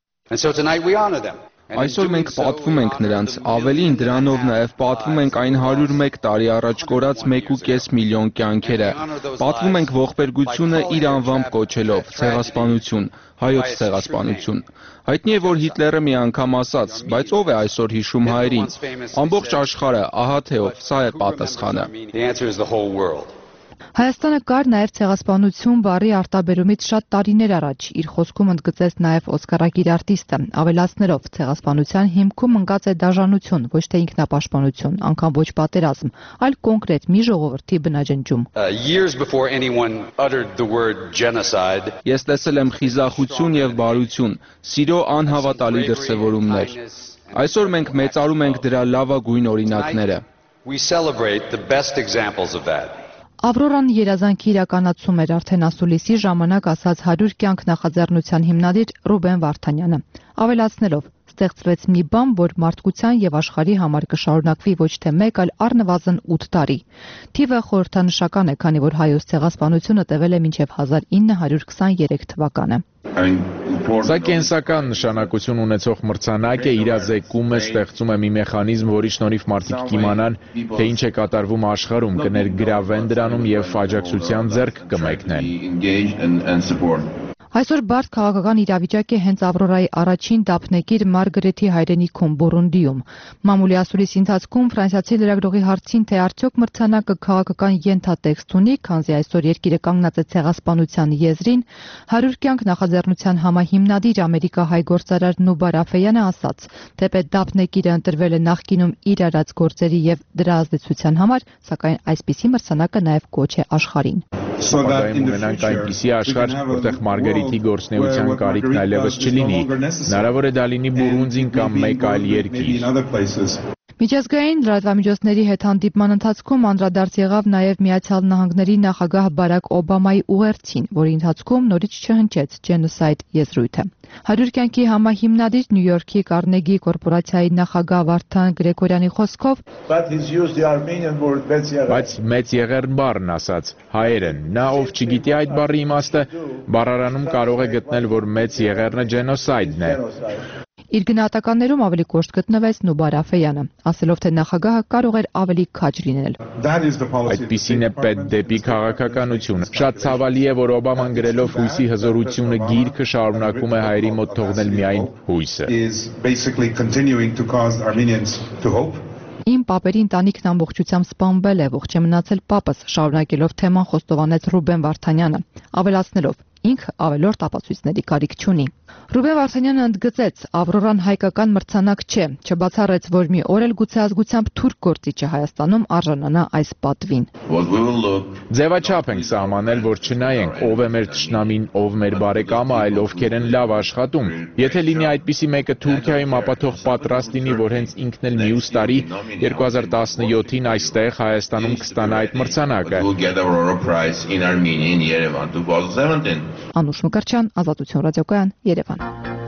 Այսօր մենք պատվում ենք նրանց, ավելին դրանով նաև պատվում ենք այն հարյուր մեկ տարի առաջ կորած մեկ ու կես միլիոն կյանքերը։ Պատվում ենք ողբերգությունը իր անվամբ կոչելով՝ ցեղասպանություն, հայոց ցեղասպանություն։ Հայտնի է, որ Հիտլերը մի անգամ ասաց, բայց ով է այսօր հիշում հայերին։ Ամբողջ աշխարհը, ահա թե ով, սա է պատասխանը։ Հայաստանը կար նաև ցեղասպանություն բառի արտաբերումից շատ տարիներ առաջ, իր խոսքում ընդգծեց նաև օսկարակիր արտիստը, ավելացնելով ցեղասպանության հիմքում ընկած է դաժանություն, ոչ թե ինքնապաշտպանություն, անգամ ոչ պատերազմ, այլ կոնկրետ մի ժողովրդի բնաջնջում։ Ես տեսել եմ խիզախություն եւ բարություն, սիրո անհավատալի դրսևորումներ։ Այսօր մենք մեծարում ենք դրա լավագույն օրինակները։ Ավրորան երազանքի իրականացում էր արդեն ասուլիսի ժամանակ ասաց հարյուր կյանք նախաձեռնության հիմնադիր Ռուբեն Վարդանյանը, ավելացնելով. ստեղծվեց մի բան, որ մարդկության եւ աշխարհի համար կշարունակվի ոչ թե մեկ, այլ առնվազն ութ տարի։ Թիվը խորհրդանշական է, քանի որ հայոց ցեղասպանությունը տևել է մինչև հազար ինը հարյուր քսաներեք թվականը։ Սա կենսական նշանակություն ունեցող մրցանակ է, իրազեկում է, ստեղծում է մի մեխանիզմ, որի շնորհիվ մարդիկ կիմանան, թե ինչ է կատարվում աշխարհում, կներգրավեն դրանում եւ աջակցության ձեռք կմեկնեն։ Այսօր բարդ քաղաքական իրավիճակ է հենց Ավրորայի առաջին դափնեկիր Մարգարեթի հայրենիքում Բուրունդիում։ Մամուլի ասուլիսի ընթացքում ֆրանսիացի լրագրողի հարցին, թե արդյոք մրցանակը քաղաքական ենթատեքստ ունի, քանզի այսօր երկիրը կանգնած է ցեղասպանության եզրին, հարյուր կյանք նախաձեռնության համահիմնադիր ամերիկահայ գործարար Նուբար Աֆեյանը ասաց, թեպետ դափնեկիրը ընտրվել է նախկինում իր արած գործերի եւ դրա ազդեցության համար, սակայն այսպիսի մրցանակը նաեւ կոչ է աշխարհին։ Ապագայում ունենանք այնպիսի աշխարհ, որտեղ Մարգարիթի գործնեության կարիքն այլևս չլինի, հնարավոր է դա լինի Բուրունդին կամ մեկ այլ երկիր։ Միջազգային լրատվամիջոցների հետ հանդիպման ընթացքում անդրադարձ եղավ նաև Միացյալ Նահանգների նախագահ Բարակ Օբամայի ուղերձին, որի ընթացքում նորից չհնչեց ջենոսայդ եզրույթը։ Հարյուր կյանքի համահիմնադիր Նյու Յորքի Կարնեգի կորպորացիայի նախագահ Վարդան Գրեգորյանի խոսքով, բայց մեծ եղեռն բառն ասաց, հայերեն, նա ով չգիտի այդ բառի իմաստը, բառարանում կարող է գտնել, որ մեծ եղեռնը ջենոսայդն է։ Իր գնահատականներում ավելի կոշտ գտնվեց Նուբար Աֆեյանը, ասելով, թե նախագահը կարող էր ավելի քաջ լինել։ Այդպիսին է պետք դեպի քաղաքականությունը։ Շատ ցավալի է, որ Օբաման գրելով հույսի հզորությունը գիրքը շարունակում է հայերի մոտ թողնել միայն հույսը։ Իմ պապերի ընտանիքն ամբողջությամբ սպանվել է, ողջ է մնացել պապս, շարունակելով թեման խոստովանեց Ռուբեն Վարդանյանը, ավելացնելով. ինքը ավելորդ ապացույցների կարիք չունի։ Ռուբեն Վարդանյանը ընդգծեց, Ավրորան հայկական մրցանակ չէ, չբացառեց, որ մի օր էլ գուցե ազգությամբ թուրք գործիչը Հայաստանում արժանանա այս պատվին։ Ձևաչափ ենք սահմանել, որ չնայենք ով է մեր թշնամին, ով մեր բարեկամը, այլ ովքեր են լավ աշխատում։ Եթե լինի այդպիսի մեկը Թուրքիայում, ապա թող պատրաստ լինի, որ հենց ինքն էլ մյուս տարի երկու հազար տասնյոթին այստեղ Հայաստանում կստանա այդ մրցանակը։ Անուշ Մկրտչյան, Ազատություն ռադիոկայան, Երևան։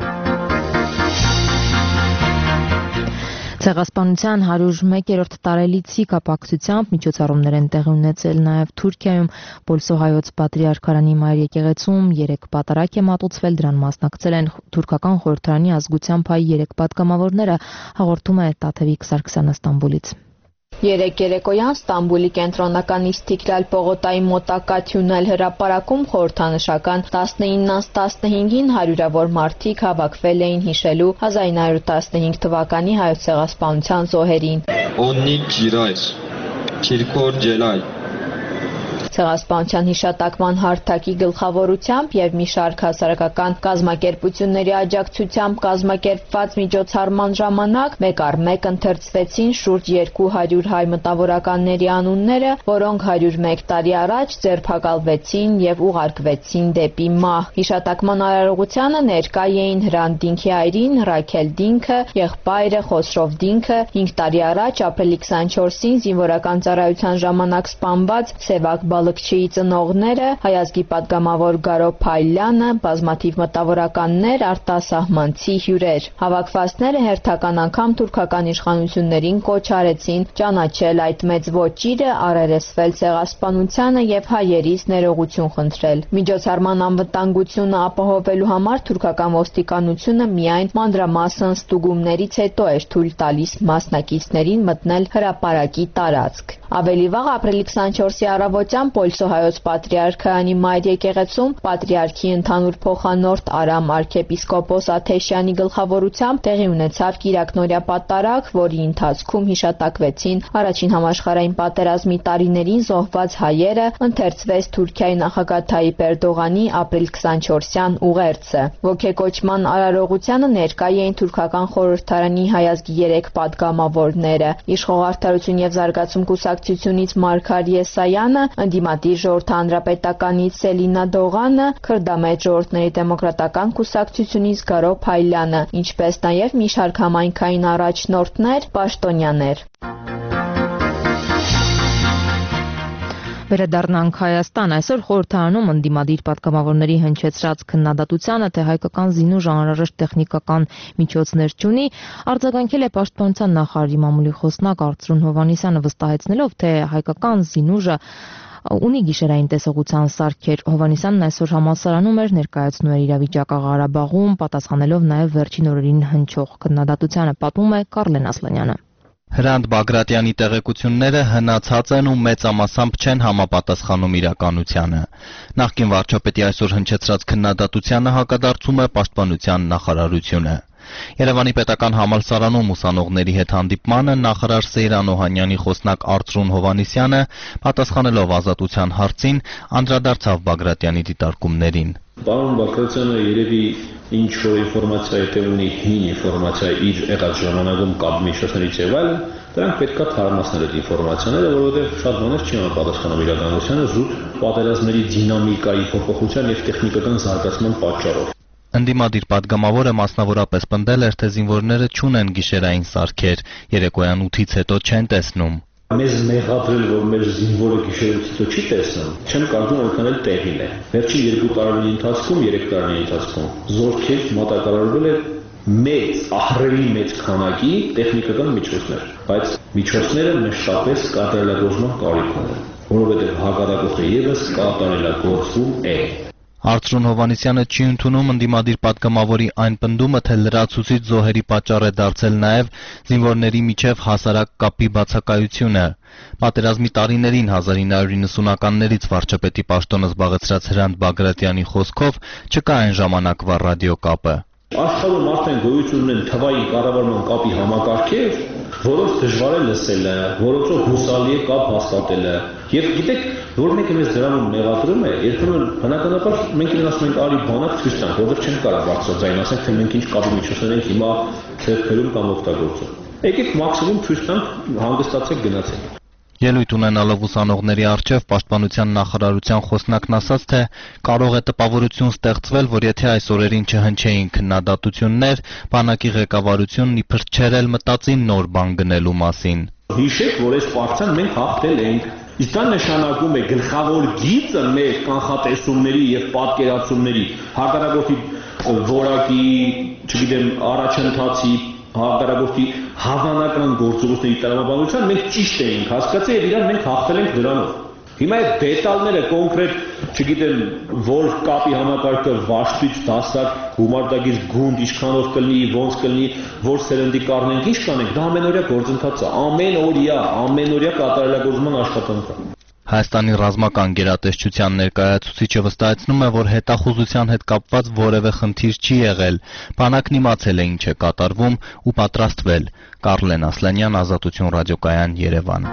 Ցեղասպանության հարյուր մեկերորդ տարելիցի կապակցությամբ միջոցառումներ են տեղի ունեցել նաև Թուրքիայում, Պոլսոհայոց Պատրիարքարանի Մայր եկեղեցում երեք պատարակ է մատուցվել, դրան մասնակցել են թուրքական խորհրդարանի ազգությամբ հայ երեք պատգամավորները, հաղորդում է Տաթևիկ Սարգսյանը Ստամբուլից։ Երեք երեկոյան Ստամբուլի կենտրոնական Իստիգլալ պողոտայի մոտակայքում հրապարակում խորհրդանշական տասնիննից տասնհինգին հարյուրավոր մարդիկ հավաքվել էին հիշելու հազար ինը հարյուր տասնհինգ թվականի հայոց ցեղասպանության զոհերին։ Ցեղասպանության հիշատակման հարթակի գլխավորությամբ եւ մի շարք հասարակական կազմակերպությունների աջակցությամբ կազմակերպված միջոցառման ժամանակ մեկ առ մեկ ընթերցվեցին շուրջ երկու հարյուր հայ մտավորականների անունները, որոնք հարյուր մեկ տարի առաջ ձերբակալվեցին եւ ուղարկվեցին դեպի մահ։ Հիշատակման արարողությանը ներկա էին Հրանտ Դինքի այրին Ռաքել Դինքը, եղբայրը Խոսրով Դինքը, հինգ տարի առաջ ապրիլի քսանչորսին զինվորական ծառայության ժամանակ սպանված Սևակ Բալկչիի ծնողները, հայազգի պատգամավոր Գարո Փայլյանը, բազմաթիվ մտավորականներ, արտասահմանցի հյուրեր։ Հավաքվածները հերթական անգամ թուրքական իշխանություններին կոչ արեցին ճանաչել այդ մեծ ոճիրը, առերեսվել ցեղասպանությանը եւ հայերից ներողություն խնդրել։ Միջոցառման անվտանգությունը ապահովելու համար թուրքական ոստիկանությունը միայն մանրամասն ստուգումներից հետո էր թույլ տալիս մասնակիցներին մտնել հրապարակի տարածք։ Ավելի վաղ ապրիլի քսանչորսի առավոտյան Պոլսոհայոց Պատրիարքայանի Մայր եկեղեցում Պատրիարքի ընդհանուր փոխանորդ Արամ arczepiskopos Աթեշյանի գլխավորությամբ տեղի ունեցավ կիրակնօրյա պատարագ, որի ընթացքում հիշատակվեցին առաջին համաշխարհային պատերազմի տարիներին զոհված հայերը, ընթերցվեց Թուրքիայի նախագահ Թայիպ Էրդողանի ապրիլ քսանչորսյան ուղերձը։ Ոգեկոչման արարողությանը ներկա էին թուրքական խորհրդարանի հայազգի երեք պատգամավորները՝ Իշխող արդարություն եւ զարգացում կուսակցությունից Մարգար Եսայանը, ընդդիմադիր ժողովրդ հանրապետականից Սելինա Դողանը, քրդամետ ժողովրդների դեմոկրատական կուսակցությունից Գարո Փայլյանը, ինչպես նաև մի շարք համայնքային առաջնորդներ, պաշտոնյաներ։ Վերադառնանք Հայաստան, այսօր խորհրդարանում ընդդիմադիր պատգամավորների հնչեցրած քննադատությանը, թե հայկական զինուժը անհրաժեշտ տեխնիկական միջոցներ չունի, արձագանքել է Պաշտպանության նախարարի մամուլի խոսնակ Արծրուն Հովհաննիսյանը, վստահեցնելով, թե հայկական զինուժը ունի գիշերային տեսողության սարքեր։ Հովհաննիսյանն այսօր համալսարանում էր, ներկայացնում էր իրավիճակը Ղարաբաղում, պատասխանելով նաև վերջին օրերին հնչող քննադատությանը, պատմում է Կարլեն Ասլանյանը։ Հրանտ Բագրատյանի տեղեկությունները հնացած են ու մեծամասամբ չեն համապատասխանում իրականությանը։ Նախկին վարչապետի այսօր հնչեցրած քննադատությանը հակադարձում է Պաշտպանության նախարարությունը։ Երևանի պետական համալսարանում ուսանողների հետ հանդիպմանը նախարար Սեյրան Օհանյանի խոսնակ Արծրուն Հովհաննիսյանը, պատասխանելով ազատության հարցին, անդրադարձավ Բագրատյանի դիտարկումներին։ Պարոն Բագրատյանը երևի ինչ որ ինֆորմացիա եթե ունի հին ինֆորմացիա իր եղած ժամանակում կապ միջոցներից եւ այլն, դրանք պետքա թարմացնել այդ ինֆորմացիաները, որովհետեւ շատ բաներ չի համապատասխանում իրականությանը զուտ պատերազմների դինամիկայի փոփոխության եւ տեխնիկական զարգացման պատճառով։ Ընդդիմադիր պատգամավորը մասնավորապես պնդել էր, թե զինվորները չունեն գիշերային սարքեր, երեկոյան ութից հետո չեն տեսնում։ Մեզ մեղադրել, որ մեր զինվորը գիշերից հետո չի տեսնում, չեմ կարծում որքան էլ տեղին է։ Վերջին երկու տարիների ընթացքում, երեք տարիների ընթացքում զորքեր մատակարարվել է մեծ, ահռելի մեծ քանակի տեխնիկական միջոցներ, բայց միջոցները մեջտապես կատարելագործման կարիք ունեն, որովհետև հակառակորդը եւս կատարելագործվում է։ Արծրուն Հովհաննիսյանը չի ընդունում ընդդիմադիր պատգամավորի այն պնդումը, թե լրացուցիչ զոհերի պատճառ է դարձել նաև զինվորների միջև հասարակ կապի բացակայությունը։ Պատերազմի տարիներին հազար ինը հարյուր իննսունականներից վարչապետի պաշտոնը զբաղեցրած Հրանտ Բագրատյանի խոսքով չկա այն ժամանակվա ռադիոկապը։ Աշխարհում արդեն գոյություն ունեն թվային կառավարման կապի համակարգեր, որոնց դժվար է լսելը, որոնցով հուսալի է կապ հաստատելը։ Եվ գիտեք, որ մեկը մեզ դրանում մեղադրում է, երբեմն բնականաբար մենք իրեն ասում ենք արի բանակ ցույց տանք, որովհետև չենք կարող բարձրաձայն ասենք, թե մենք ինչ կապի միջոցներ ենք հիմա ձեռքբերում կամ օգտագործում։ Եկեք մաքսիմում ցույց տանք, հանգստացեք, գնացեք։ Ելույթ ունենալով ուսանողների առջև Պաշտպանության նախարարության խոսնակն ասաց, թե կարող է տպավորություն ստեղծվել, որ եթե այս օրերին չհնչեին քննադատություններ, բանակի ղեկավարությունն իբր չէր էլ մտածին նոր բան գնելու մասին։ Հիշեք, որ այս պարտիան մենք հաղթել ենք։ Իսկ դա նշանակում է գլխավոր գիծը մեր կանխատեսումների եւ պատկերացումների հակառակորդի որակի, չգիտեմ, առաջընթացի, հակառակորդի հավանական գործողությունների տրամաբանության մենք ճիշտ էինք հասկացել եւ իրան մենք հաղթել ենք դրանով։ Հիմա այդ դետալները կոնկրետ, չգիտեմ, որ կապի համակարգը վաշտից դասակ, գումարտակից գունդ, ինչքանով կլինի, ոնց կլինի, որ սերնդի կառնենք, ինչ կանենք, դա ամենօրյա գործընթաց է, ամենօրյա, ամենօրյա կատարելագործման աշխատանք է։ Հայաստանի ռազմական գերատեսչության ներկայացուցիչը վստահեցնում է, որ հետախուզության հետ կապված որևէ խնդիր չի եղել։ Բանակն իմացել է ինչ է կատարվում ու պատրաստվել։ Կարլեն Ասլանյան, Ազատություն ռադիոկայան, Երևան։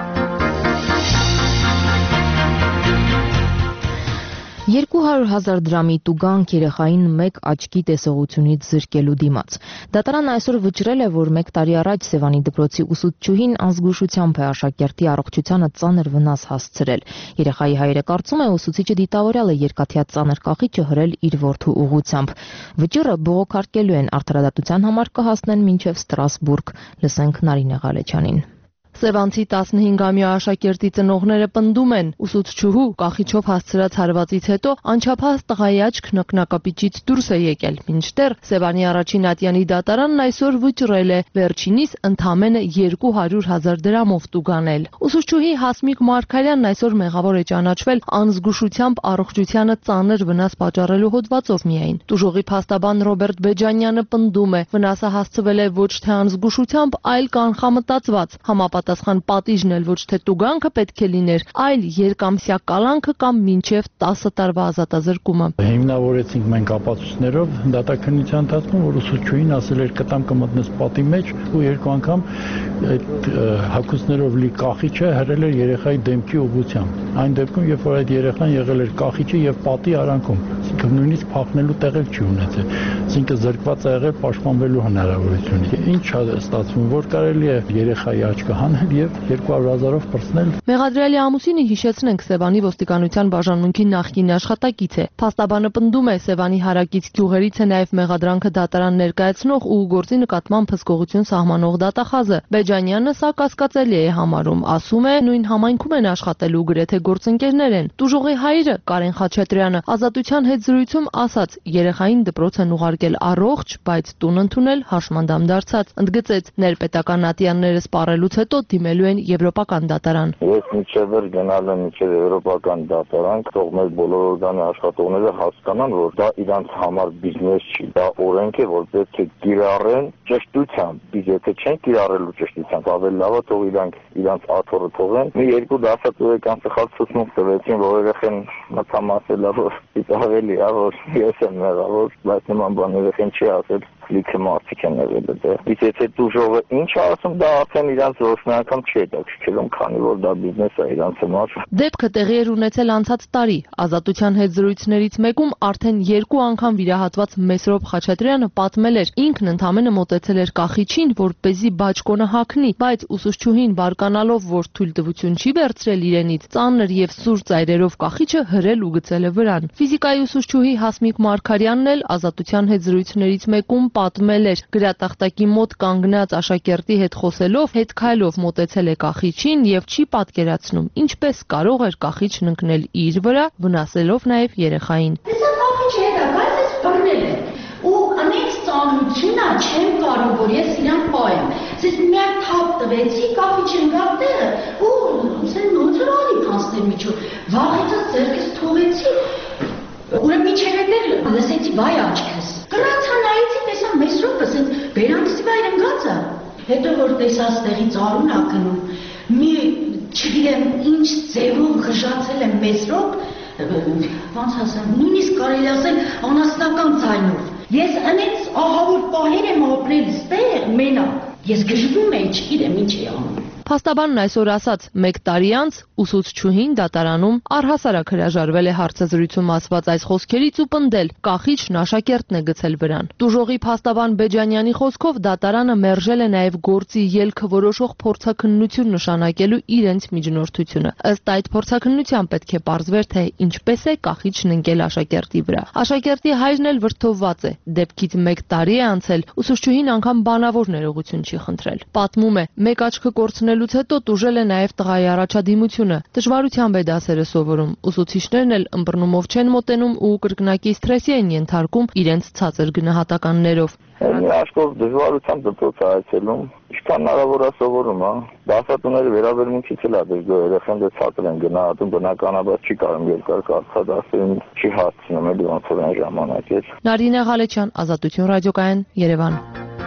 երկու հարյուր հազար դրամի տուգանք երեխային մեկ աչքի տեսողությունից զրկելու դիմաց։ Դատարանն այսօր վճռել է, որ մեկ տարի առաջ Սևանի դպրոցի ուսուցչուհին անզգուշությամբ է աշակերտի առողջությանը ծանր վնաս հասցրել։ Երեխայի հայրը կարծում է, ուսուցիչը դիտավորյալ է երկաթյա ծանր կախիճը հրել իր որդու ուղղությամբ։ Վճիռը բողոքարկելու են, արդարադատության համար կհասնեն մինչև Ստրասբուրգ։ Լսենք Նարինե Ղալեչյանին։ Սևանցի տասնհինգամյա աշակերտի ծնողները պնդում են, ուսուցչուհու կախիչով հասցրած հարվածից հետո անչափահաս տղայի աչք նակնակապիճից դուրս է եկել, մինչդեռ Սևանի առաջին ատյանի դատարանն այսօր վճռել է վերջինիս ընդամենը երկու հարյուր հազար դրամով տուգանել։ Ուսուցչուհի Հասմիկ Մարգարյանն այսօր մեղավոր է ճանաչվել անզգուշությամբ առողջությանը ծանր վնաս պատճառելու հոդվածով միայն։ Տուժողի փաստաբան Ռոբերտ Բեջանյանը պնդում է, վնասը հասցվել է ոչ թե անզգուշությամբ, այլ կանխամտածված համապատասխան համապատասխան պատիժն էլ ոչ թե տուգանքը պետք է լիներ, այլ երկամսյա կալանքը կամ մինչև տասը տարվա ազատազրկումը։ Հիմնավորեցինք մենք ապացույցներով դատաքննության ընթացքում, որ ուսուցչուհին ասել էր կտամ կմտնես պատի մեջ ու երկու անգամ այդ հագուստներով լի կախիչը հրել էր երեխայի դեմքի ուղղությամբ։ Այն դեպքում, երբ որ այդ երեխան եղել էր կախիչը եւ պատի արանքում, այսինքն նույնիսկ փախնելու տեղ չի ունեցել, այսինքն զրկված է եղել պաշտպանվելու հնարավորությունից։ Ինչ է ստացվում, որ կարելի է երեխայի աչքը հանել եւ երկու հարյուր հազարով պրծնել։ Մեղադրյալի ամուսինը, հիշեցնենք, Սևանի ոստիկանության բաժանմունքի նախկին աշխատակից է։ Փաստաբանը պնդում է, Սևանի հարակից գյուղերից է նաև մեղադրանքը դատարան ներկայացնող ու գործի նկատմամբ հսկողություն սահմանող դատախազը։ Բեջանյանը սա կասկածելի է համարում, ասում է, նույն համայնքում են աշխատելու գրեթե գործընկերներ են։ Տուժողի հայրը Կարեն Խաչատրյանը ազատության հետ զրույցում ասաց, երեխային դպրոց են ուղարկել առողջ, բայց տուն ընդունել հաշմանդամ դարձած։ Ընդգծեց, ներպետական ատյանները սպառելուց հետո դիմելու են եվրոպական դատարան։ Ես միջև էր գնալ եմ միջև եվրոպական դատարան, թող մեր բոլոր օրգանի աշխատողները հասկանան, որ դա իրանց համար բիզնես չի, դա օրենք է, որ պետք է կիրառեն ճշտությամբ, իսկ եթե չեն կիրառելու ճշտությամբ, ավելի լավ է թող իրանք իրանց աթոռը թողեն։ Մի երկու դասատուական սխալ ցուցմունք տվեցին, որ երեխեն մտամասել է, որ ավելի է, որ ես եմ մեղավոր, բայց նման բան երեխեն չի ասել։ Լիքը մարդիկ են եղել դե։ Իսկ եթե դուժողը ինչ ասում, դա արդեն իրանց ոչ մի անգամ չի հետաքրքրում, քանի որ դա բիզնես է իրանց համար։ Դեպքը տեղի էր ունեցել անցած տարի։ Ազատության հետ զրույցներից մեկում արդեն երկու անգամ վիրահատված Մեսրոպ Խաչատրյանը պատմել էր, ինքն ընդամենը մոտեցել էր կախիչին, որպեսզի բաճկոնը հագնի, բայց ուսուցչուհին բարկանալով, որ թույլտվություն չի վերցրել իրենից, ծանր եւ սուր ծայրերով կախիչը հրել ու գցել է վրան։ Ֆիզիկայի ուսուցչուհի Հասմիկ Մարգարյանն էլ ազատության հետ զրույցներից մեկում պատմել էր, գրատախտակի մոտ կանգնած աշակերտի հետ խոսելով, հետ քայլով մոտեցել է կախիչին եւ չի պատկերացնում, ինչպես կարող էր կախիչն ընկնել իր վրա, վնասելով նաեւ երեխային։ Սա կախիչը հետ է, բայց ես բռնել եմ։ Ու անեքս ծանրությունա չեմ կարող, որ ես իրան պահեմ։ Ես միայն թափ տվեցի, կախիչը ընկավ տեղը, ու ասեն նոտրալի կանցներ միջով։ Վաղեցած ձեռքս թողեցի։ Ուրեմն ինչեր հետեր լսեցի վայ աչքս։ Կրացա նայեցի, տեսա Մեսրոպը ասենց բերանքսի վայր ընկած է։ Հետո որ տեսա ստեղից արուն ա գնում, մի չգիտեմ ինչ ձևով գժացել եմ Մեսրոպ, ոնց ասեմ, նույնիսկ կարելի ասել անասնական ձայնով։ Ես անենց ահավոր պահեր եմ ապրել ստեղ մենակ։ Ես գժվում էի, չգիտեմ ինչ էի անում։ Փաստաբանն այսօր ասաց, մեկ տարի անց ուսուցչուհին դատարանում առհասարակ հրաժարվել է հարցազրույցում ասված այս խոսքերից ու պնդել, կախիչն աշակերտն է գցել վրան։ Տուժողի փաստաբան Բեջանյանի խոսքով դատարանը մերժել է նաև գործի ելքը որոշող փորձաքննություն նշանակելու իրենց միջնորդությունը։ Ըստ այդ փորձաքննության պետք է պարզվեր, թե ինչպես է կախիչն ընկել աշակերտի վրա։ Աշակերտի հայրն էլ վրդովված է։ Դեպքից մեկ տարի է անցել, ուսուցչուհին անգամ բանավոր ներողություն չի խնդրել։ Պատմում է, մեկ աչքը կորցնելուց հետո տուժել է նաև տղայի առաջադիմությունը։ Դժվարությամբ է դասերը սովորում։ Ուսուցիչներն էլ ըմբռնումով չեն մոտենում ու կրկնակի սթրեսի են ենթարկում իրենց ցածր գնահատականներով։ Մի աշխով դժվարությամբ դպրոց այցելում, ինչքան հնարավոր է սովորում, հա։ Դասատուների վերաբերմունքից էլ է դժգոհ, երեխան դե ցածր են գնահատում, բնականաբար չի կարող երկար կարծրատեսել, չի հասցնում էլի ոնց որ այն ժամանակ էր։ Նարինե Ղալեչյան, Ազատություն ռադիոկայան, Երևան։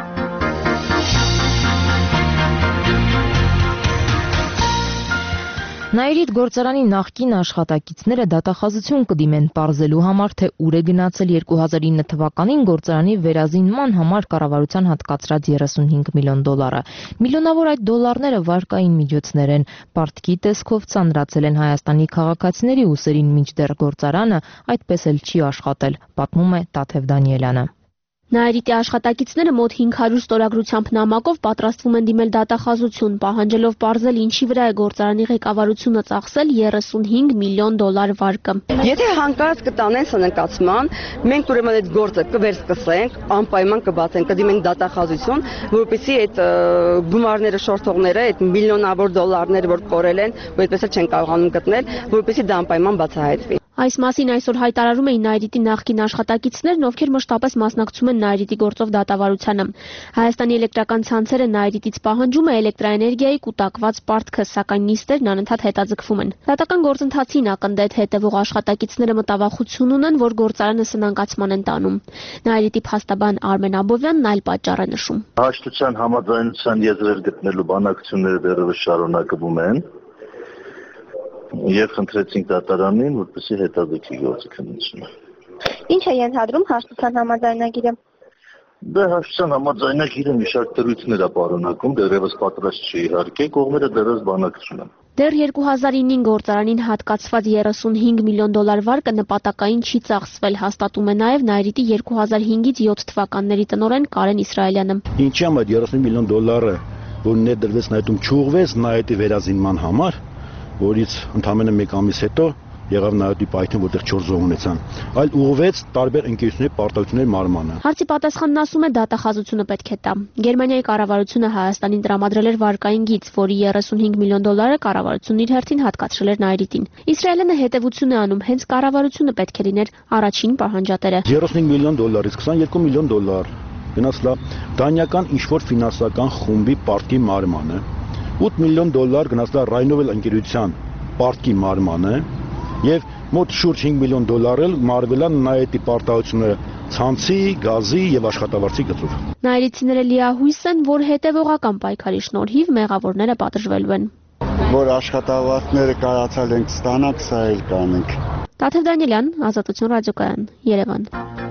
Նաիրիդ գործարանի նախկին աշխատակիցները դատախազություն կդիմեն պարզելու համար, թե ուր է գնացել երկու հազար ինը թվականին գործարանի վերազինման համար կառավարության հատկացրած երեսունհինգ միլիոն դոլարը։ Միլիոնավոր այդ դոլարները վարկային միջոցներ են։ Պարտքի տեսքով ծանրացել են Հայաստանի քաղաքացիների ուսերին, մինչդեռ գործարանը այդպես էլ չի աշխատել, պատմում է Տաթև Դանիելյանը։ Նաիրիտի աշխատակիցները մոտ հինգ հարյուր ստորագրությամբ նամակով պատրաստվում են դիմել դատախազություն, պահանջելով պարզել ինչի վրա է գործարանի ղեկավարությունը ծախսել երեսունհինգ միլիոն դոլար վարկը։ Եթե հանկարծ կտանեն սննկացման, մենք ուրեմն այդ գործը կվերսկսենք, անպայման կբացենք, կդիմենք դատախազություն, որպեսզի այդ գումարները շորթողները, այդ միլիոնավոր դոլարները, որ կորել են, ու այդպես էլ չեն կարողանում գտնել, որպեսզի դա անպայման բացահայտվի։ Այս մասին այսօր հայտարարում էին Նայիրիտի նախկին աշխատակիցներն, ովքեր մշտապես մասնակցում են Նայիրիտի գործով դատավարությանը։ Հայաստանի էլեկտրական ցանցերը Նայիրիտից պահանջում է էլեկտրաէներգիայի կուտակված պարտքը, սակայն նիստերն անընդհատ հետաձգվում են։ Դատական գործընթացին ակնթեթ հետևող աշխատակիցները մտավախություն ունեն, որ գործարանը սնանկացման են տանում։ Նայիրիտի փաստաբան Արմեն Աբովյանն այլ պատճառ է նշում։ Հաշտության համաձայնության եզրեր գտնելու բանակցությունները դեռևս շարունակվում են եւ խնդրեցինք դատարանին, որպեսզի հետաձգի գործը քննությունը։ Ինչ է ենթադրում հաշտության համաձայնագիրը։ Դե հաշտության համաձայնագիրը մի շարք դրույթներ է պարունակում, դեռևս պատրաստ չի իհարկե, կողմերը դեռևս բանակցում են։ Դեռ երկու հազար ինին գործարանին հատկացված երեսունհինգ միլիոն դոլար վարկը նպատակային չի ծախսվել, հաստատում է նաև Նայիրիտի երկու հազար հինգից յոթ թվականների տնօրեն Կարեն Իսրայելյանը։ Ինչի՞ համար երեսուն միլիոն դոլարը, որ ներդրվեց Նայիրիտում չուղղվեց Նայիրիտի վերազինման համար, որից ընդամենը մեկ ամիս հետո եղավ Նայիրիտի պայթյուն, որտեղ չորս զոհ ունեցան, այլ ուղղվեց տարբեր ընկերությունների պարտավորությունների մարմանը։ Հարցի պատասխանն ասում է դատախազությունը պետք է տա։ Գերմանիայի կառավարությունը Հայաստանին տրամադրել էր վարկային գիծ, որի երեսունհինգ միլիոն դոլարը կառավարությունն իր հերթին հատկացրել էր Նայիրիտին։ Իսրայելը հետևություն է անում, հենց կառավարությունը պետք է լիներ առաջին պահանջատերը։ երեսունհինգ միլիոն դոլարից քսաներկու միլիոն դոլար գնաց լա դանիական ինչ-որ ֆինանսական խումբի պարտքի մարմանը, ութ միլիոն դոլար գնաց լա Ռայնովել ընկերության պարտքի մարմանը եւ մոտ շուրջ հինգ միլիոն դոլար էլ մարվել են Նայիրիտի պարտավորությունները ցանցի, գազի եւ աշխատավարձի գծով։ Նայիրիտցիները լիահույս են, որ հետևողական պայքարի շնորհիվ մեղավորները պատժվելու են։ Որ աշխատավարձները կարացալ ենք ստանանք, սա էլ կանենք։ Տաթև Դանիելյան, Ազատություն ռադիոկայան, Երևան։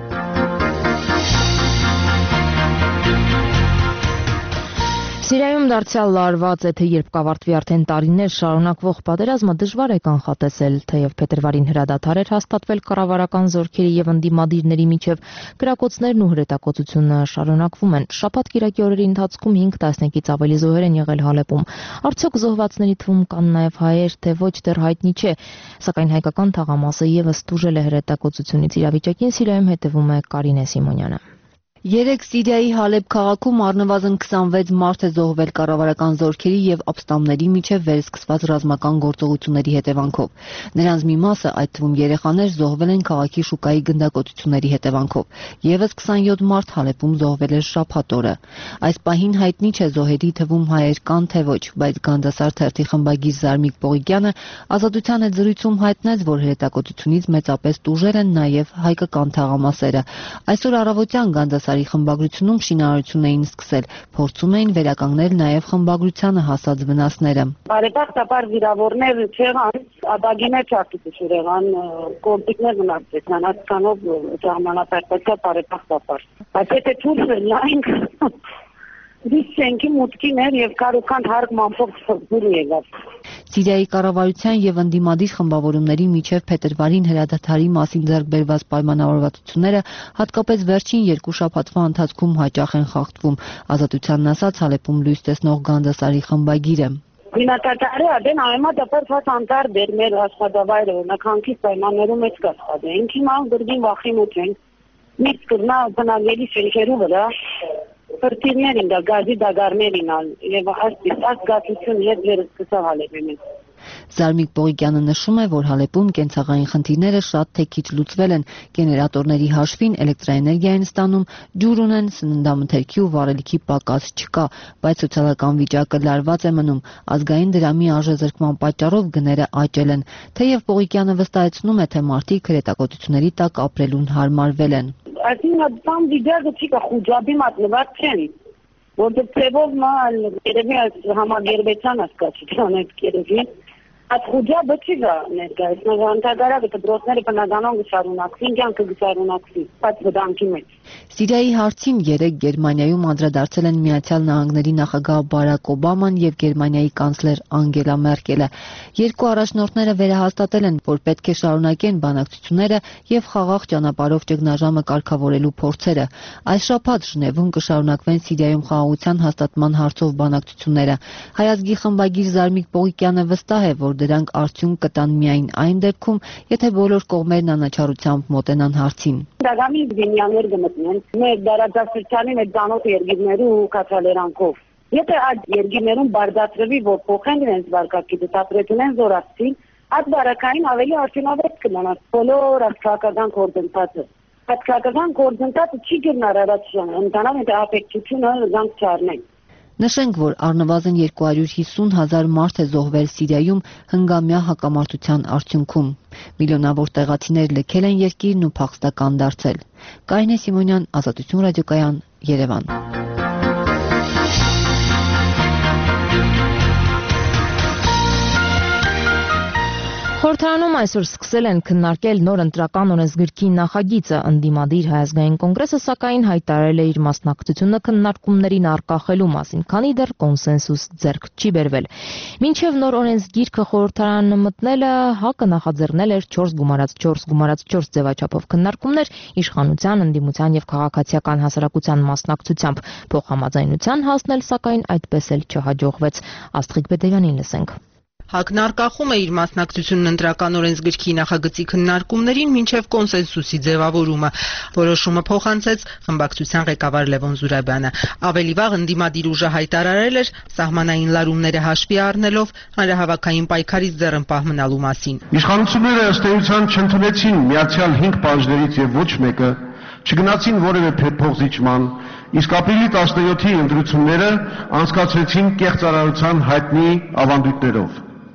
Սիրիայում դարձյալ լարված է, թե երբ կավարտվի արդեն տարիներ շարունակվող պատերազմը դժվար է կանխատեսել, թեև փետրվարին հրադադար էր հաստատվել կառավարական զորքերի եւ ընդդիմադիրների միջև, կրակոցներն ու հրետակոծությունը շարունակվում են։ Շաբաթ-կիրակի օրերի ընթացքում հինգ տասնյակից ավելի զոհեր են եղել Հալեպում։ Արդյոք զոհվածների թվում կան նաեւ հայեր, թե ոչ, դեռ հայտնի չէ, սակայն հայկական թաղամասը եւս տուժել է հրետակոծությունից։ Իրավիճակին Սիրիայում հետևում է Կարինե Սիմոնյանը։ Երեկ Սիրիայի Հալեբ քաղաքում առնվազն քսանվեց մարդ է զոհվել կառավարական զորքերի եւ ապստամբների միջև վերսկսված ռազմական գործողությունների հետևանքով։ Նրանց մի մասը, այդ թվում երեխաներ, զոհվել են քաղաքի շուկայի գնդակոծությունների հետևանքով։ Եվս քսանյոթ մարդ Հալեպում զոհվել էր շաբաթ օրը։ Այս պահին հայտնի չէ զոհերի թվում հայեր կան թե ոչ, բայց Գանդասար թերթի խմբագիր Զարմիկ Պողիկյանը Ազատության հետ զրույցում հայտնեց, որ հրետակոծությունից մեծապես տուժել են նաեւ հայկական թաղամասերը։ Այսօր առավոտյան Գանդասար խմբագրությունում շինարարություն էին սկսել, փորձում էին վերականգնել նաև խմբագրությանը հասած վնասները։ Բարեբախտաբար վիրավորներ չեղան, ադագիներ չարտուտուր եղան, կոմպիկներ մնացեցան, այսքանով ժամանակակցա բարեբախտաբար։ Բայց եթե թուրքն նայենք, դիսենքի մուտքին էր եւ կարուքան հարգմանքով դուրս եկավ։ Սիրիայի կառավարության եւ ընդդիմադիր խմբավորումների միջև փետրվարին հրադադարի մասին ձեռք բերված պայմանավորվածությունները հատկապես վերջին երկու շաբաթվա ընթացքում հաճախ են խախտվում, Ազատությանն ասաց Հալեպում լույս տեսնող Գանդասարի խմբագիրը։ Բնակարարը դեն այմա դեպեր ֆաս անտար դեր մեր աշխատավայրը նականքի պայմաններում էս կասկադ է։ Ինքնի ման դրդին վախի մոտ են։ Միշտ կրնա բնագելի շենքերու վրա Պրտիրներին դա գազի դագարներին ալ եւ այսպես ազգացություն հետ վերսկսավ Հալեպում։ Զարմիկ Պողիկյանը նշում է, որ Հալեպում կենցաղային խնդիրները շատ թե քիչ լուծվել են, գեներատորների հաշվին էլեկտրաէներգիա են ստանում, ջուր ունեն, սննդամթերքի ու վառելիքի պակաս չկա, բայց սոցիալական վիճակը լարված է մնում, ազգային դրամի արժեզրկման պատճառով գները աճել են, թեև Պողիկյանը վստահեցնում է, թե մարդիկ հրետակոծությունների տակ ապրելուն հարմարվել են։ Այսինքն բան վիճակը չի կա խոջաբի մատնված չեն, որտեղ ծևով մալ երևի համագերբեցան ասկացության այդ երևի Այդ խոջաբը չի գա ներկայիս, նվանդագարակը դրոսները բնականon գշարունակվին, կյանքը գշարունակվի, բայց վտանգի մեջ։ Սիրիայի հարցին երեկ Գերմանիայում անդրադարձել են Միացյալ Նահանգների նախագահ Բարակ Օբաման եւ Գերմանիայի կանցլեր Անգելա Մերկելը։ Երկու առաջնորդները վերահաստատել են, որ պետք է շարունակեն բանակցությունները եւ խաղաղ ճանապարհով ճգնաժամը կարգավորելու փորձերը։ Այս շաբաթ Ժնևում կշարունակվեն Սիրիայում խաղաղության հաստատման հարցով բանակցությունները։ Հայազգի խմբագիր Զարմիկ Պողիկյանը վստահ է, որ դրանք արդյունք կտան միայն այն դեպքում, եթե բոլոր կողմերն անաչառությամբ մոտենան հարցին։ Դրամի դինյաներ գտնեն մեր դարաձգությունների մեր ցանոթ երկիրներու կաթալերանքով։ Եթե այդ երկիրներում բարդացրվի, որ փոխեն իրենց վարկակիցը, դատրետունեն զորացին, այդ բարակային ավելի արդյունավետ կլինի բոլոր արտաքական գործընթացը։ Այդ քաղաքական գործընթացը չի գնար արածան, ընդհանրապես ապեքչությունը զանգ չառնեն։ Նշենք, որ առնվազն երկու հարյուր հիսուն հազար մարդ է զոհվել Սիրիայում հնգամյա հակամարտության արդյունքում։ Միլիոնավոր տեղացիներ լքել են երկիրն ու փախստական դարձել։ Կարինե Սիմոնյան, Ազատություն ռադիոկայան, Երևան։ Խորհրդարանում այսօր սկսել են քննարկել նոր ընտրական օրենսգրքի նախագիծը։ Ընդդիմադիր Հայազգային կոնգրեսը սակայն հայտարարել է իր մասնակցությունը քննարկումներին առկախելու մասին, քանի դեռ կոնսենսուս ձեռք չի բերվել։ Մինչև նոր օրենսգիրքը խորհրդարան մտնելը ՀԱԿ-ը նախաձեռնել էր չորս գումարած չորս գումարած չորս ձևաչափով քննարկումներ իշխանության, ընդդիմության եւ քաղաքացիական հասարակության մասնակցությամբ։ Փոխհամաձայնության հասնել սակայն այդպես էլ չհաջողվեց։ Աստղիկ Բեդեյանին լսենք։ ՀԱԿ-ն արկախում է իր մասնակցությունն ընտրական օրենսգրքի նախագծի քննարկումներին մինչև կոնսենսուսի ձևավորումը։ Որոշումը փոխանցեց խմբակցության ղեկավար Լևոն Զուրաբյանը։ Ավելի վաղ ընդդիմադիր ուժը հայտարարել էր սահմանային լարումները հաշվի առնելով հանրահավաքային պայքարից ձեռնպահ մնալու մասին։ Իշխանությունները ըստ էության չընդունեցին միացյալ հինգ բաժներից եւ ոչ մեկը, չգնացին որևէ փոխզիջման, իսկ ապրիլի տասնյոթի ընտրությունները անցկացրեցին կեղծարարության հայտնի ավանդույթներով։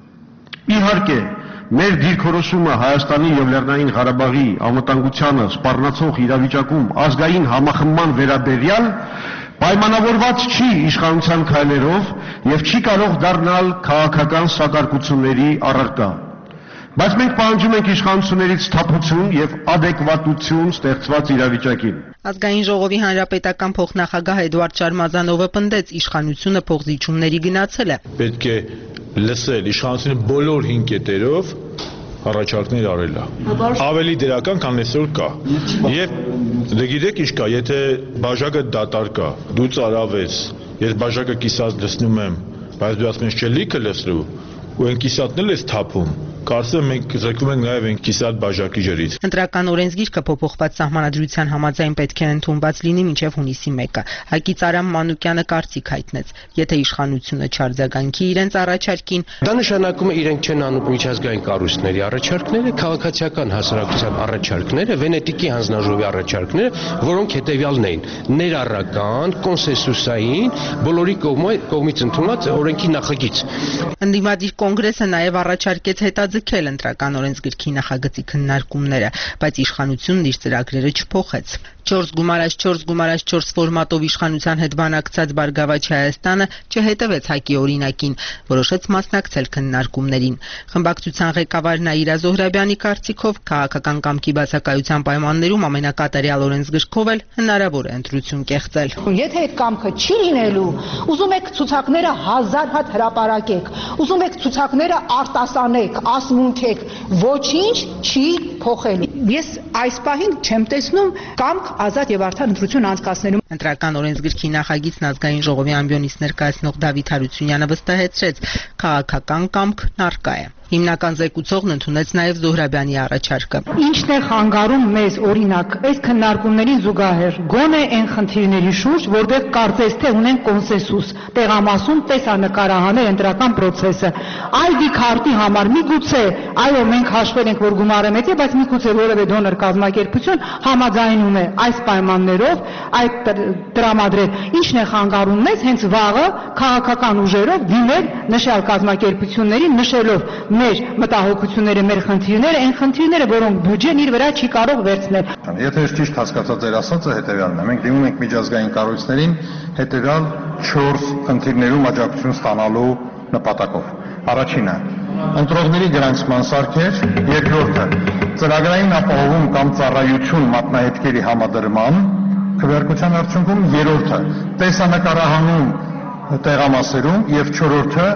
Իհարկե, մեր դիրքորոշումը Հայաստանի եւ Լեռնային Ղարաբաղի անվտանգությանը սպառնացող իրավիճակում ազգային համախմբման վերաբերյալ պայմանավորված չի իշխանության քայլերով եւ չի կարող դառնալ քաղաքական սակարկությունների առարկա։ Բայց մենք պահանջում ենք իշխանություններից սթափություն եւ ադեկվատություն ստեղծված իրավիճակին։ Ազգային ժողովի հանրապետական փոխնախագահ Էդուարդ Շարմազանովը պնդեց իշխանությունը փոխզիջումների գնացել է։ Պետք է լսել իշխանությունը բոլոր հին կետերով առաջարկներ արել է։ Ավելի դրական, քան այսօր կա։ Եվ դե գիտեք ինչ կա, եթե բաժակը դատար կա, դու ծարավես, ես բաժակը կիսած լցնում եմ, բայց դու ասում ես չէ լիքը լցրու, ու այն կիսատն էլ ես թափում։ Կարծեմ մենք զրկվում ենք նաև այն կիսատ բաժակի ջրից։ Ընտրական օրենսգիրքը փոփոխված սահմանադրության համաձայն պետք է ընդունված լինի մինչև հունիսի մեկը։ Հայկից Արամ Մանուկյանը կարծիք հայտնեց, եթե իշխանությունը չարձագանքի իրենց առաջարկին, դա նշանակում է իրենք չեն անում միջազգային կառույցների առաջարկները, քաղաքացիական հասարակության առաջարկները, Վենետիկի հանձնաժողովի առաջարկները, որոնք հետևյալն էին՝ ներառական, կոնսենսուսային, բոլորի կողմից ընդունված օրենքի նախագիծ։ Ընդդիմադիր կոնգրեսը նաև առաջարկեց հետաձգել ընտրական օրենսգրքի նախագծի քննարկումները, բայց իշխանությունն իր ծրագրերը չփոխեց։ չորս գումարած չորս գումարած չորս ֆորմատով իշխանության հետ բանակցած Բարգավաճ Հայաստանը չհետևեց ՀԱԿ-ի օրինակին, որոշեց մասնակցել քննարկումներին։ Խմբակցության ղեկավար Նաիրա Զոհրաբյանի կարծիքով քաղաքական կամքի բացակայության պայմաններում ամենակատարյալ օրենսգրքով էլ հնարավոր է ընտրություն կեղծել։ Եթե այդ կամքը չի լինելու, ուզում եք ցուցակները հազար հատ հրապարակեք, ուզում եք ցուցակները արտասանեք, ասմունքեք, ոչինչ չի փոխելու։ Ես այս պահին չեմ տեսնում կամք ազատ եւ արդար ընտրություն անցկացնելու։ Ընտրական օրենսգրքի նախագիծն ազգային ժողովի ամբիոնից ներկայացնող Դավիթ Հարությունյանը վստահեցրեց, քաղաքական կամքն առկա է։ Հիմնական զեկուցողն ընդունեց նաև Զոհրաբյանի առաջարկը։ Ինչն է խանգարում մեզ, օրինակ, այս քննարկումներին զուգահեռ գոնե այն խնդիրների շուրջ, որտեղ կարծես թե ունեն կոնսենսուս, տեղամասում տեսանկարահանել ընտրական process-ը։ Այ դի քարտի համար միգուցե, այո, մենք հաշվել ենք, որ գումարը մեծ է, բայց միգուցե որևէ դոնոր կազմակերպություն համաձայնում է այս պայմաններով այդ տրամադրել։ Ինչն է խանգարում մեզ հենց վաղը քաղաքական ուժերով դիմել նշյալ կազմակերպություններին, նշելով մեր մտահոգությունները, մեր խնդիրները, այն խնդիրները, որոնք բյուջեն իր վրա չի կարող վերցնել։ Եթե ես ճիշտ հասկացա ձեր ասածը, հետևյալն է, մենք դիմում ենք միջազգային կառույցներին հետևյալ չորս խնդիրներում աջակցություն ստանալու նպատակով։ Առաջինը՝ ընտրողների գրանցման սարքեր, երկրորդը՝ ծրագրային ապահովում կամ ծառայություն մատնահետքերի համադրման քվեարկության արդյունքում, երրորդը՝ տեսանկարահանում տեղամասերում եւ չորրորդը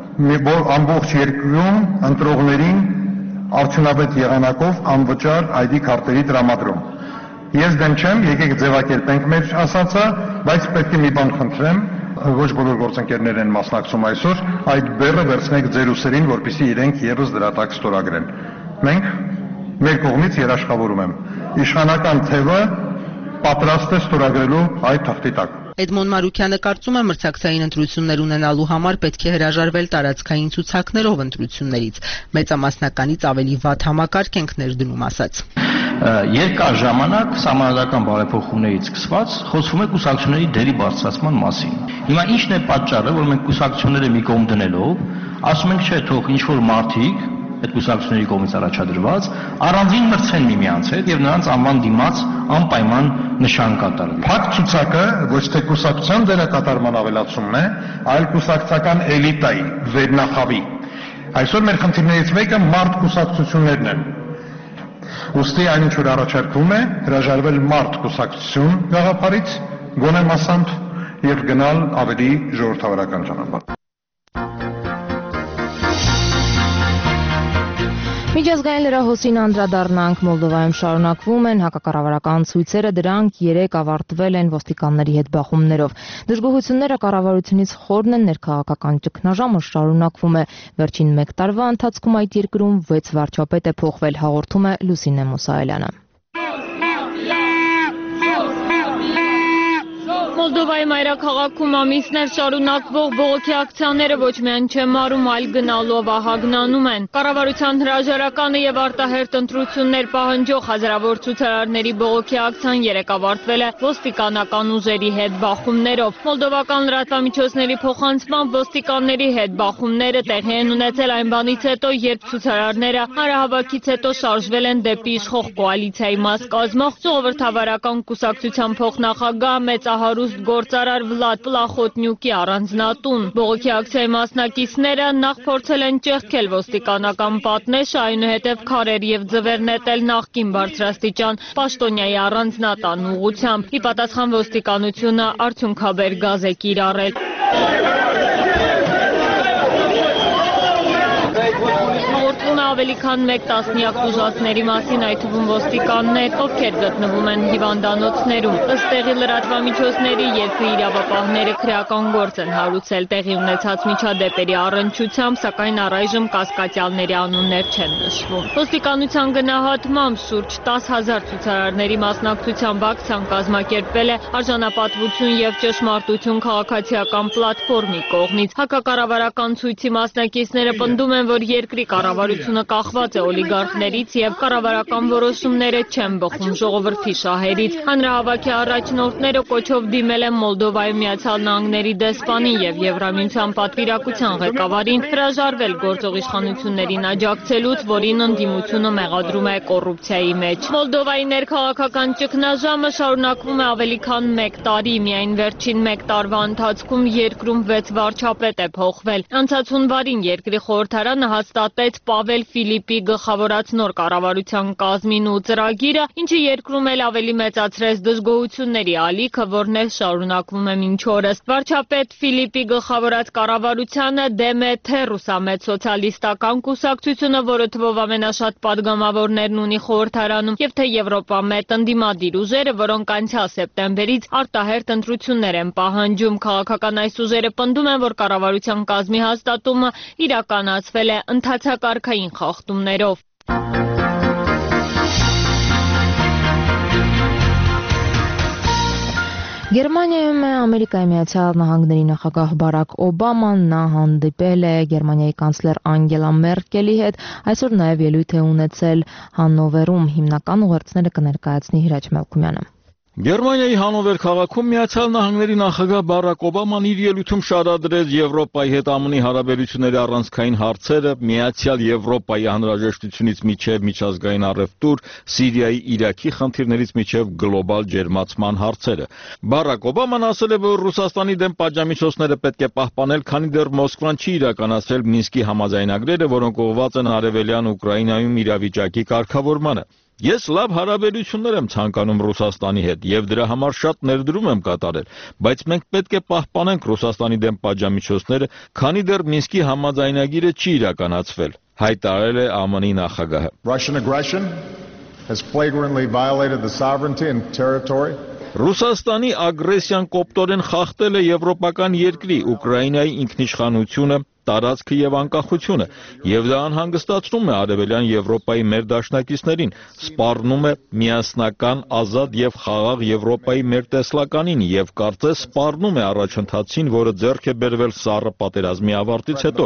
ամբողջ երկրում ընտրողներին արդյունավետ եղանակով անվճար այ դի քարտերի տրամադրում։ Ես դեմ չեմ, եկեք ձևակերպենք մեր ասածը, բայց պետք է մի բան խնդրեմ, ոչ բոլոր գործընկերներ են մասնակցում այսօր, այդ բեռը վերցնեք ձեր ուսերին, որպեսզի իրենք եւս դրա տակ ստորագրեն։ Մենք մեր կողմից երաշխավորում եմ իշխանական թևը պատրաստ է ստորագրելու այդ թղթի տակ։ Էդմոն Մարուկյանը կարծում է, մրցակցային ընտրություններ ունենալու համար պետք է հրաժարվել տարածքային ցուցակներով ընտրություններից։ Մեծամասնականից ավելի վատ համակարգ ենք ներդնում, ասաց։ Երկար ժամանակ սահմանադրական բարեփոխումներից սկսված խոսվում է կուսակցությունների դերի բարձրացման մասին։ Հիմա ի՞նչն է պատճառը, որ մենք կուսակցությունները մի կողմ դնելով ասում ենք, չէ, թող ինչ-որ մարդիկ այդ կուսակցությունների կողմից առաջադրված առանձին մրցեն միմյանց հետ եւ նրանց անվան դիմաց անպայման նշան կատարեն։ Փակ ցուցակը ոչ թե կուսակցության դերակատարման ավելացումն է, այլ կուսակցական էլիտայի, վերնախավի։ Այսօր մեր խնդիրներից մեկը մարդ կուսակցություններն են։ Ուստի այն ինչ որ առաջարկվում է, հրաժարվել մարդ կուսակցություն գաղափարից, գոնե մասամբ եւ գնալ ավելի ժողովրդավարական ճանապարհ։ Միջազգային լրահոսին անդրադառնանք, Մոլդովայում շարունակվում են հակակառավարական ցույցերը, դրանք երեկ ավարտվել են ոստիկանների հետ բախումներով։ Դժգոհությունները կառավարությունից խորն են, ներքաղաքական ճգնաժամը շարունակվում է։ Վերջին մեկ տարվա ընթացքում այդ երկրում վեց վարչապետ է փոխվել, հաղորդում է Լուսինե Մուսայելյանը։ Մոլդովայի մայրաքաղաքում ամիսներ շարունակվող բողոքի ակցիաները ոչ միայն չեն մարում, այլ գնալով ահագնանում են։ Կառավարության հրաժարականը եւ արտահերթ ընտրություններ պահանջող հազարավոր ցուցարարների բողոքի ակցիան երեկ ավարտվել է ոստիկանական ուժերի հետ բախումներով։ Մոլդովական լրատվամիջոցների փոխանցմամբ ոստիկանների հետ բախումները տեղի են ունեցել այն բանից հետո, երբ ցուցարարները հանրահավաքից հետո շարժվել են դեպի իշխող կոալիցիայի մաս կազմող Ժողովրդավարական կուսակցության փոխնախագահ մեծահարուստ գործարար Վլադ Պլախոտնյուկի առանձնատուն։ Բողոքի ակցիայի մասնակիցները նախ փորձել են ճեղքել ոստիկանական պատնեշը, այնուհետև քարեր եւ ձվեր նետել նախկին բարձրաստիճան պաշտոնյայի առանձնատան ուղղությամբ։ Ի պատասխան ոստիկանությունը արդյունքաբեր գազ է կիրառել։ Ավելի քան մեկ տասնյակ տուժածների մասին, այդ թվում ոստիկաններ, ովքեր գտնվում են հիվանդանոցներում։ Ըստ տեղի լրատվամիջոցների երկրի իրավապահները քրեական գործ են հարուցել տեղի ունեցած միջադեպերի առնչությամբ, սակայն առայժմ կասկածյալների անուններ չեն նշվում։ Ոստիկանության գնահատմամբ շուրջ տասը հազար ցուցարարների մասնակցությամբ ակցիան կազմակերպվել է Արժանապատվություն եւ ճշմարտություն քաղաքացիական պլատֆորմի կողմից։ Հակակառավարական ցույցի մասնակիցները պնդում են, որ երկրի կառավարությունը կախված է օլիգարխներից եւ կառավարական որոշումները չեն բխում ժողովրդի շահերից։ Հանրահավաքի առաջնորդները կոչով դիմել են Մոլդովայի Միացյալ Նահանգների դեսպանին եւ Եվրամիության պատվիրակության ղեկավարին հրաժարվել գործող իշխանություններին աջակցելուց, որին ընդդիմությունը մեղադրում է կոռուպցիայի մեջ։ Մոլդովայի ներքաղաքական ճգնաժամը շարունակվում է ավելի քան մեկ տարի, միայն վերջին մեկ տարվա ընթացքում երկրում վեց վարչապետ է փոխվել։ Անցած հունվարին երկրի խորհրդարանը հաստատեց Պավել Ֆիլիպի գլխավորած նոր կառավարության կազմին ու ծրագիրը, ինչը երկրում էլ ավելի մեծացրեց դժգոհությունների ալիքը, որն էլ շարունակվում է մինչ օրս։ Վարչապետ Ֆիլիպի գլխավորած կառավարությանը դեմ է թե ռուսամետ սոցիալիստական կուսակցությունը, որը թվով ամենաշատ падգամավորներն ունի խորհրդարանում, եւ թե Եվրոպամետ ընդդիմադիր ուժերը, որոնք անցյալ սեպտեմբերից արտահերթ ընտրություններ են պահանջում։ Քաղաքական այս ուժերը պնդում են, որ կառավարության կազմի հաստատումը իրականացվել է ընթացակարգային խախտումներով։ Գերմանիայում է Ամերիկայի Միացյալ Նահանգների նախագահ Բարակ Օբաման, նա հանդիպել է Գերմանիայի կանցլեր Անգելա Մերկելի հետ, այսօր նաև ելույթ է ունեցել Հաննովերում, հիմնական ուղերձները կներկայացնի Հիրաչ Մելքումյանը։ Գերմանիայի Հանովեր քաղաքում Միացյալ Նահանգների նախագահ Բարակ Օբաման իր ելույթում շարադրեց Եվրոպայի հետ ԱՄՆ-ի հարաբերությունների առանցքային հարցերը, Միացյալ Եվրոպայի անհրաժեշտությունից մինչև միջազգային առևտուր, Սիրիայի, Իրաքի խնդիրներից մինչև գլոբալ ջերմացման հարցերը։ Բարակ Օբաման ասել է, որ Ռուսաստանի դեմ պատժամիջոցները պետք է պահպանել, քանի դեռ Մոսկվան չի իրականացրել Մինսկի համաձայնագրերը, որոնք ուղղված են արևելյան Ուկրաինայում իրավիճակի կարգավորմանը։ Ես լավ հարաբերություններ եմ ցանկանում Ռուսաստանի հետ եւ դրա համար շատ ներդրում եմ կատարել, բայց մենք պետք է պահպանենք Ռուսաստանի դեմ պատժամիջոցները, քանի դեռ Մինսկի համաձայնագիրը չի իրականացվել, հայտարարել է ԱՄՆ-ի նախագահը։ Russian aggression has flagrantly violated the sovereignty and territory. Ռուսաստանի ագրեսիան կոպտորեն խախտել է եվրոպական երկրի Ուկրաինայի ինքնիշխանությունը, տարածքը եւ անկախությունը, եւ դա անհանգստացնում է Արևելյան Եվրոպայի մեր դաշնակիցներին, սպառնում է միասնական, ազատ եւ խաղաղ Եվրոպայի մեր տեսլականին եւ կարծես սպառնում է առաջընթացին, որը ձեռք է բերվել սառը պատերազմի ավարտից հետո,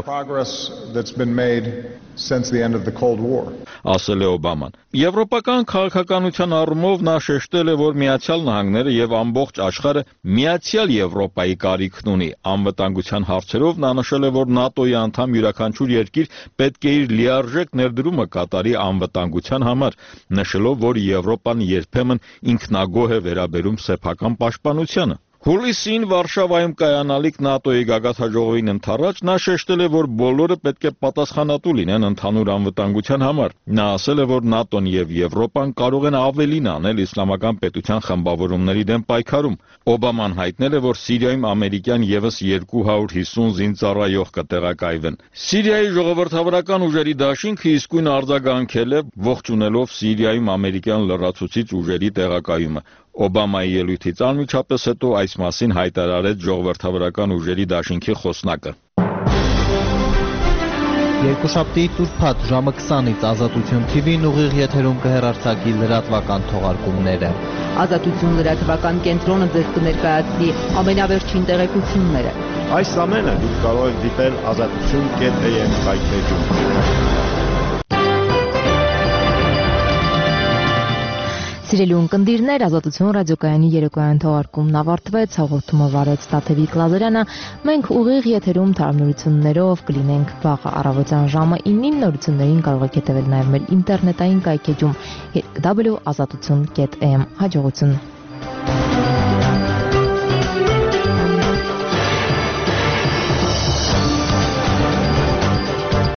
ասել է Օբաման։ Եվրոպական քաղաքականության առումով նա շեշտել է, որ Միացյալ Նահանգները եւ ամբողջ աշխարհը միացյալ Եվրոպայի կարիքն ունի։ Անվտանգության հարցերով նա նշել է, որ ՆԱՏՕ-ի անդամ յուրաքանչյուր երկիր պետք է իր լիարժեք ներդրումը կատարի անվտանգության համար, նշելով, որ Եվրոպան երբեմն ինքնագոհ է վերաբերում սեփական պաշտպանությանը։ Հուլիսին Վարշավայում կայանալիք ՆԱՏՕ-ի գագաթնաժողովին ընդառաջ նա շեշտել է, որ բոլորը պետք է պատասխանատու լինեն ընդհանուր անվտանգության համար։ Նա ասել է, որ ՆԱՏՕ-ն եւ Եվրոպան կարող են ավելին անել իսլամական պետության խմբավորումների դեմ պայքարում։ Օբաման հայտնել է, որ Սիրիայում ամերիկյան եւս երկու հարյուր հիսուն զինծառայող կտեղակայվեն։ Սիրիայի ժողովրդավարական ուժերի դաշինքը իսկույն արձագանքել է, ողջունելով Սիրիայում ամերիկյան լրացուցիչ ուժերի տեղակայումը։ Օբամայի ելույթից անմիջապես հետո այս մասին հայտարարեց ժողովրդավարական ուժերի դաշինքի խոսնակը։ Երկուշաբթի Տուրփաթ ժամը քսանից Ազատություն թի վին ուղիղ եթերում կհեռարձակի լրատվական թողարկումները։ Ազատություն լրատվական կենտրոնը ձեզ կներկայացնի ամենավերջին տեղեկությունները։ Այս ամենը դուք կարող եք դիտել ազատություն կետ է եմ կայքեջում։ Սիրելի ունկնդիրներ, Ազատություն ռադիոկայանի երեկոյան թողարկումն ավարտվեց, հաղորդումը վարեց Տաթևիկ Լազարյանը, մենք ուղիղ եթերում թարմնություններով կլինենք վաղը առավոտյան ժամը ինին, նորություններին կարող եք հետևել նաև մեր ինտերնետային կայքեջում w w w dot azatutun dot am։ Հաջողություն։